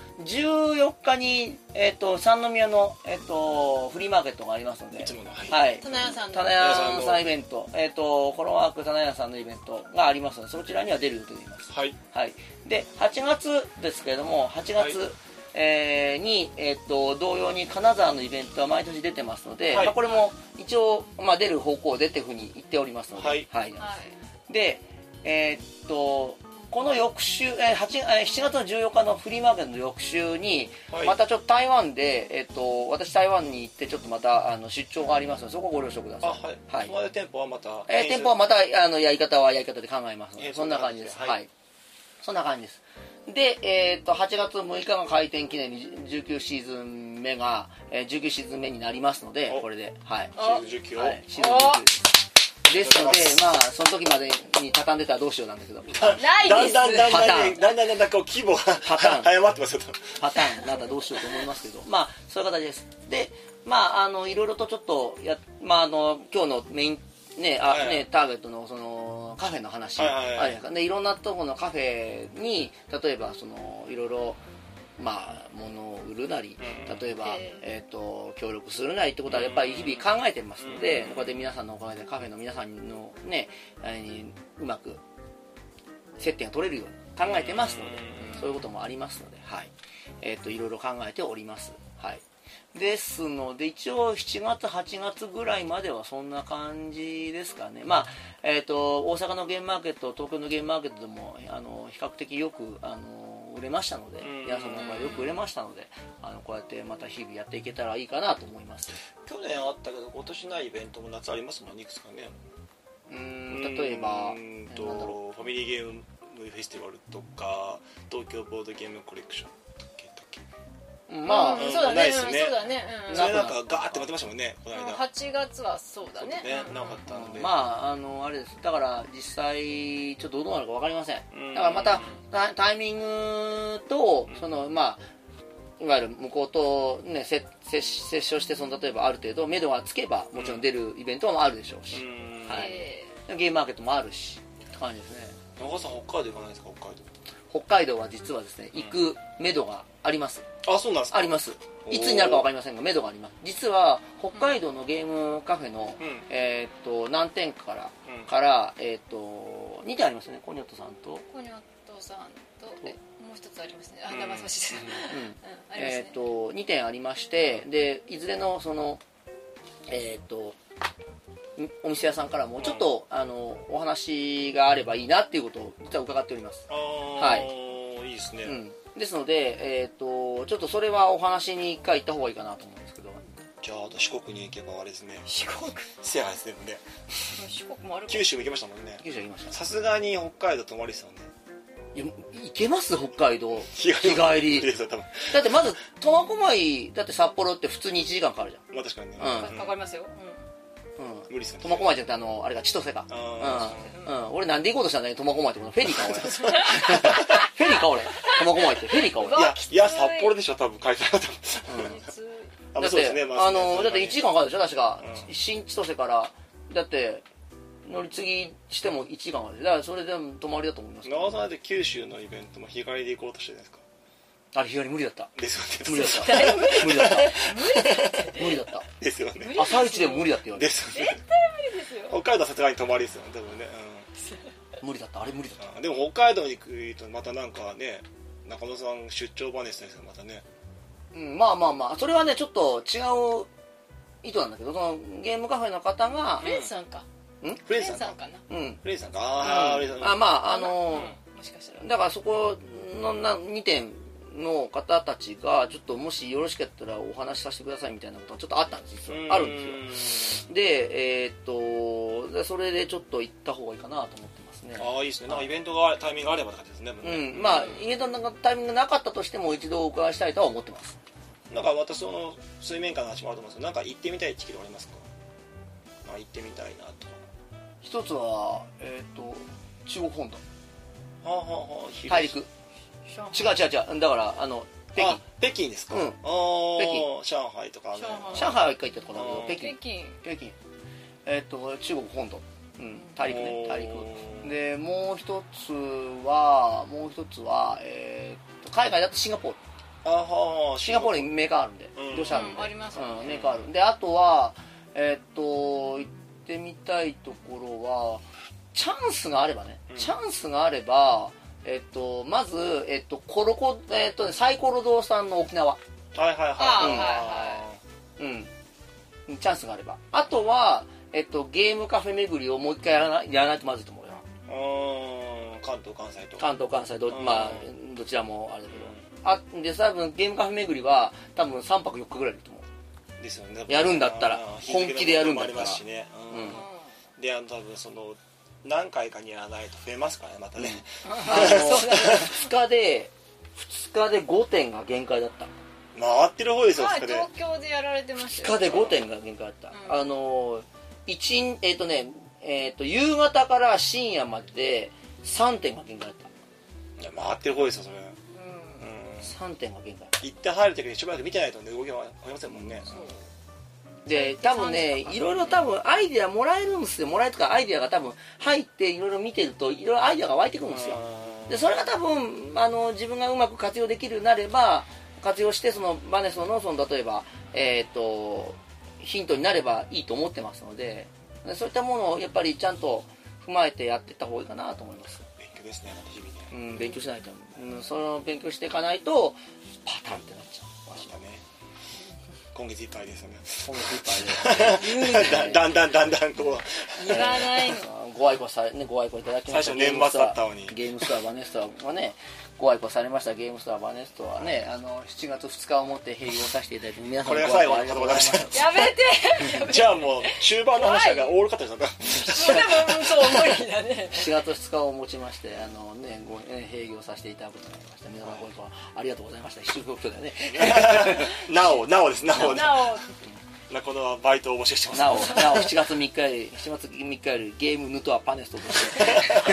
14日に、三宮の、フリーマーケットがありますので、 いつものはい、 棚屋さんの棚屋さんイベント、コロワーク棚屋さんのイベントがありますので、そちらには出る予定でいます。 はいはい、で8月ですけれども、8月、に、同様に金沢のイベントは毎年出てますので、 はいこれも一応、出る方向でっていうふうに言っておりますので、 はいで、この翌週、7月の14日のフリーマーケットの翌週に、 はいまたちょっと台湾で、私台湾に行ってちょっとまた出張がありますので、そこをご了承ください。 はい、その店舗はまた店舗はまたやり方はやり方で考えますので、そんな感じです。 はいはい、そんな感じです。で、8月6日が開店記念に19シーズン目が、19シーズン目になりますので、これで、はい、 シーズン19を、 はい、シーズン19ですので、その時までに畳んでたらどうしようなんだけど、 ないです。 パターンだんだんこう規模がパターン早まってますよと。 パターンなんだどうしようと思いますけど、そういう形です。で、いろいろとちょっと今日のメインターゲットのそのカフェの話、でいろんなところのカフェに例えばいろいろ物を売るなり、例えば、協力するなりってことはやっぱり日々考えてますので、こうやって皆さんのおかげでカフェの皆さんのねうまく接点が取れるように考えてますので、そういうこともありますので、はい、いろいろ考えております。はい、ですので一応7月8月ぐらいまではそんな感じですかね。大阪のゲームマーケット、東京のゲームマーケットでも比較的よく売れましたので、皆さんの中でよく売れましたので、こうやってまた日々やっていけたらいいかなと思います。 去年あったけど今年ないイベントも夏ありますもんね、いくつかね。 例えばファミリーゲームフェスティバルとか東京ボードゲームコレクションそうだね、 ないですね。 そうだね、 それなんかガーって待ってましたもんね、この間。 8月はそうだね。 なかったので。 あれです。だから実際ちょっとどうなるか分かりません。だからまたタイミングといわゆる向こうとね折衝して例えばある程度目処がつけばもちろん出るイベントもあるでしょうし、ゲームマーケットもあるしって感じですね。 長川さん北海道行かないですか？ 北海道は実はですね行く目処があります。 あ、そうなんですか？ あります。いつになるか分かりませんが目処があります。実は北海道のゲームカフェの、何店かから、2店ありますね。コニョットさんとコニョットさんともう一つありますね。騙しました。 2店ありまして、でいずれのそのお店屋さんからもちょっと、お話があればいいなっていうことを実は伺っております。はい。 いいですね。 ですので、ちょっとそれはお話に一回行った方がいいかなと思うんですけど。 じゃあ四国に行けばあれですね。 四国せやですね。 四国もある。 九州も行けましたもんね。 九州行きました。 さすがに北海道泊まりですよね。 いや行けます北海道日帰りだってまず苫小牧だって札幌って普通に1時間かかるじゃん。 まあ確かにね。 かかりますよ。 無理ですね。 苫小牧じゃなくてあれが千歳か。俺なんで行こうとしたんだよ苫小牧ってフェリーか俺。フェリーか俺。苫小牧ってフェリーか俺。 いや札幌でしょ多分書いてあると思う。だって 1時間かかるでしょ確か。新千歳からだって乗り継ぎしても1時間かかる。だからそれで泊まりだと思います。 長澤さんで九州のイベントも日帰りで行こうとしてるんですか？ あれ日帰り無理だった。 ですよね。 無理だった。無理だった。無理だった。 ですよね。 朝一でも無理だって言われて。 ですよね。 絶対無理ですよ。 北海道はさすがに泊まりですよね。多分ね。 無理だった。あれ無理だった。 でも北海道に行くとまたなんかね、中野さん出張話ですよまたね。 それはねちょっと違う意図なんだけど、そのゲームカフェの方がフレンさんか。 フレンさんかな。フレンさんか。 もしかしたら。 だからそこの2点の方たちがちょっともしよろしかったらお話しさせてくださいみたいなことがちょっとあったんですよ。あるんですよ。でそれでちょっと行った方がいいかなと思ってますね。 いいですね。なんかイベントがタイミングがあればって感じですね。 イベントのタイミングがなかったとしても一度お伺いしたいとは思ってます。 なんかまたその水面下の話もあると思うんですけど、なんか行ってみたい地域ありますか？行ってみたいなと。 一つは中国本土。大陸。違うだから北京ですか？ 北京、 上海とか上海は一回行ったところだけど、 北京中国本土、大陸ね、大陸で、もう一つは、海外だとシンガポール。シンガポールにメーカーあるんで、業者あるんで、 ありますね、 メーカーあるんで、あとは行ってみたいところはチャンスがあればね、まずサイコロ堂さんの沖縄、チャンスがあれば、あとはゲームカフェ巡りをもう一回やらないとまずいと思うよ。 関東関西どちらもあれだけど、で多分ゲームカフェ巡りは多分3泊4日ぐらいだと思うですよね。 やるんだったら、本気でやるんだったら。 で、多分その何回かにやらないと増えますからね、またね。 2日で5点が限界だった。 回ってる方ですよ、2日で。 東京でやられてましたよ。 2日で5点が限界だった。夕方から深夜までで3点が限界だった。 回ってる方ですよ、それ。 3点が限界。 行って入る時にしばらく見てないとね、動きはありませんもんね。 で多分ね、いろいろ多分アイデアもらえるんですよ。もらえるとかアイデアが多分入っていろいろ見てるといろいろアイデアが湧いてくるんですよ。でそれが多分自分がうまく活用できるようになれば、活用してそのバネストの例えばヒントになればいいと思ってますので、そういったものをやっぱりちゃんと踏まえてやっていった方がいいかなと思います。 勉強ですね、日々ね。 勉強しないと、その勉強していかないとパターンってなっちゃう。 今月いっぱいですよね。 今月いっぱいでだんだんこう言わないの。 ご愛顧いただきました。 最初年末だったのにゲームストアバネストはね、ご愛顧されました。ゲームストアバネストはね、7月2日をもって閉業させていただいて、皆さんこれが最後のことございました。 やめてじゃあもう中盤の話がオールカットです。 それもそう無理だね。 7月2日をもちまして閉業させていただくことになりました。皆さんご愛顧ありがとうございました。必修国境でね。 なおです。このバイトを募集してます。 なお7月3日よりゲームヌトアパネストとして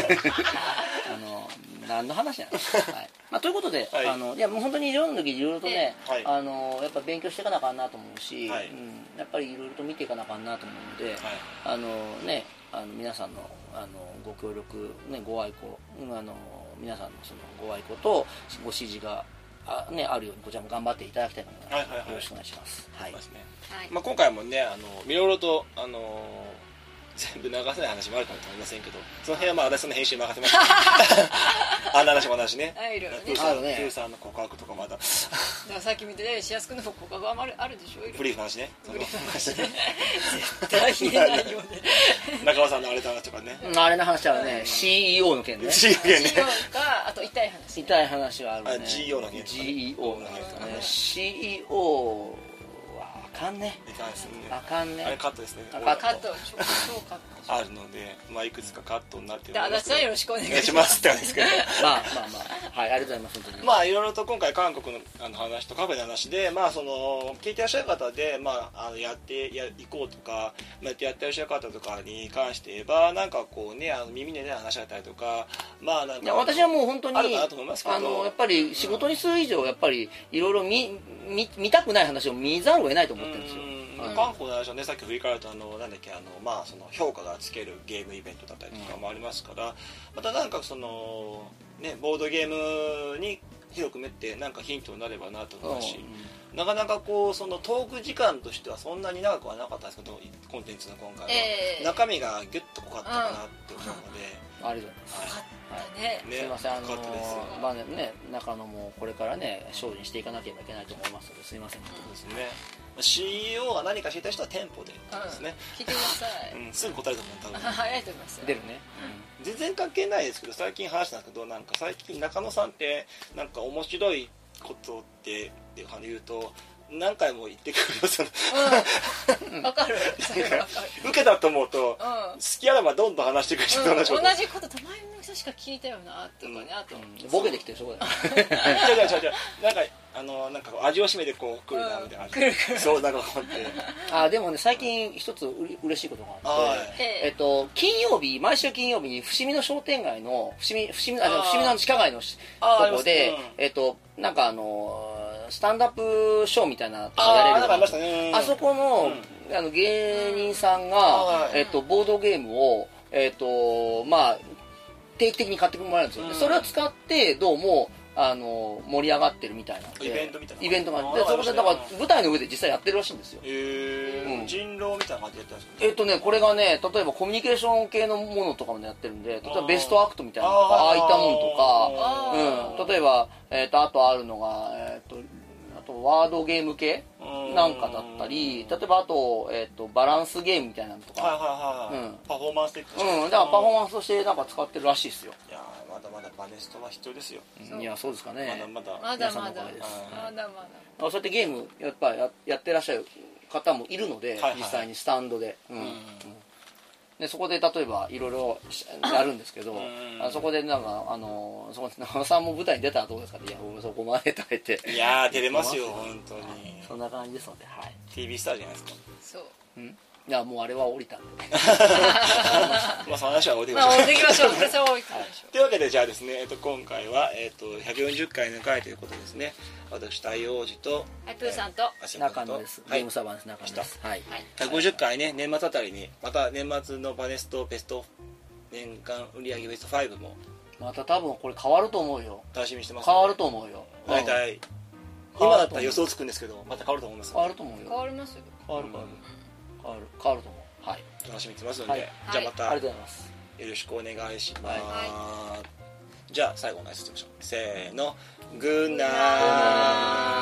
何の話なんですか、ということで、いやもう本当にいろんな時いろいろとね、やっぱ勉強していかなあかんなと思うし、やっぱりいろいろと見ていかなあかんなと思うので、皆さんのご協力、ご愛顧、皆さんのそのご愛顧とご指示があるようにこちらも頑張っていただきたいので、よろしくお願いします。 今回もねいろいろと全部流せない話もあるかもしれませんけど、その辺は私の編集任せましたあんな話も話ね、プーさんの告白とかまださっき見てね、しやすくの告白はあるでしょ。 ブリーフの話ね、 絶対言えないよね。 中尾さんのあれだとかね、 あれの話はね、CEO の件ね。 CEO か、あと痛い話はあるね。 GEO の件 GEO の件ね。 CEO はあかんね。あかんね。 あれカットですね。 カットあるので、いくつかカットになってるので、足立さんよろしくお願いしますって言うんですけど、 ありがとうございます。 いろいろと今回韓国の話とカフェの話で、その聞いてらっしゃる方で、やっていこうとか、やってらっしゃる方とかに関して言えば、なんかこうね、耳でね話し合ったりとか、なんか私はもう本当にあるかなと思いますけど、 やっぱり仕事にする以上、やっぱりいろいろ見たくない話を見ざるを得ないと思ってるんですよ。 韓国の話はね、さっき振り返るとその評価がつけるゲームイベントだったりとかもありますから、またなんかそのボードゲームに広くめってなんかヒントになればなと思うし、なかなかこうそのトーク時間としてはそんなに長くはなかったんですけど、コンテンツの今回は、中身がギュッと濃かったかなって思うので、 ありがとうございます。すみません、中野もこれからね精進していかなければいけないと思いますので、すみません。 ですね。CEO が何か知りたい人は店舗でですね。 聞いてください。 すぐ答えると思う、多分。 早いと思います。 出るね。 全然関係ないですけど、最近話したんですけど、なんか最近中野さんってなんか面白いことって言うと。何回も言ってくるよ。 わかる。 受けたと思うと、好きあらばどんどん話してくる人同じことたまにの人しか聞いたよなとかね、あとボケてきてるそこだよ。 なんか味を占めてこう来るなみたいな。そうなんかこうって。 でもね、最近一つ嬉しいことがあって、毎週金曜日に伏見の商店街の伏見の地下街のとこでなんかスタンダップショーみたいなのやれる、あそこの芸人さんが、ボードゲームをまあ定期的に買ってもらえるんですよ、それを使ってどうも盛り上がってるみたいなので、 イベントみたいなイベントがあって、そこでだから舞台の上で実際やってるらしいんですよ。 人狼みたいな感じでやってるんですか？ これがね、例えばコミュニケーション系のものとかもやってるんで、例えばベストアクトみたいなのとか、ああいったものとか、例えばあとあるのがあとワードゲーム系なんかだったり、例えばあとバランスゲームみたいなのとか、 パフォーマンス的な、だからパフォーマンスとしてなんか使ってるらしいですよ。 いやまだまだバネストは必要ですよ。 いやそうですかね。 まだまだそうやってゲームやっぱやってらっしゃる方もいるので、実際にスタンドで、でそこで例えばいろいろやるんですけど、そこでなんかそこ長尾さんも舞台に出たらどうですかって、いや僕そこまでとか言って、 いや出れますよ本当に。 そんな感じですので、はい。 TV スターじゃないですか。 そう。 いやもうあれは降りたんで。 まあその話は置いてきましょう。 というわけでじゃあですね、今回は140回の回ということですね。私太陽王子とプーさんと中野です。ゲームサーバーです。中野です。はい。 150回ね、年末あたりにまた年末のバネストベスト年間売上ベスト5もまた多分これ変わると思うよ。 楽しみにしてます。 変わると思うよ。 大体今だったら予想つくんですけど、また変わると思います。 変わると思うよ。 変わりますよ。 変わると思う。はい。 楽しみにしてますので、じゃあまたありがとうございます。 よろしくお願いします。じゃあ最後の挨拶しましょう。せーの、グッナー。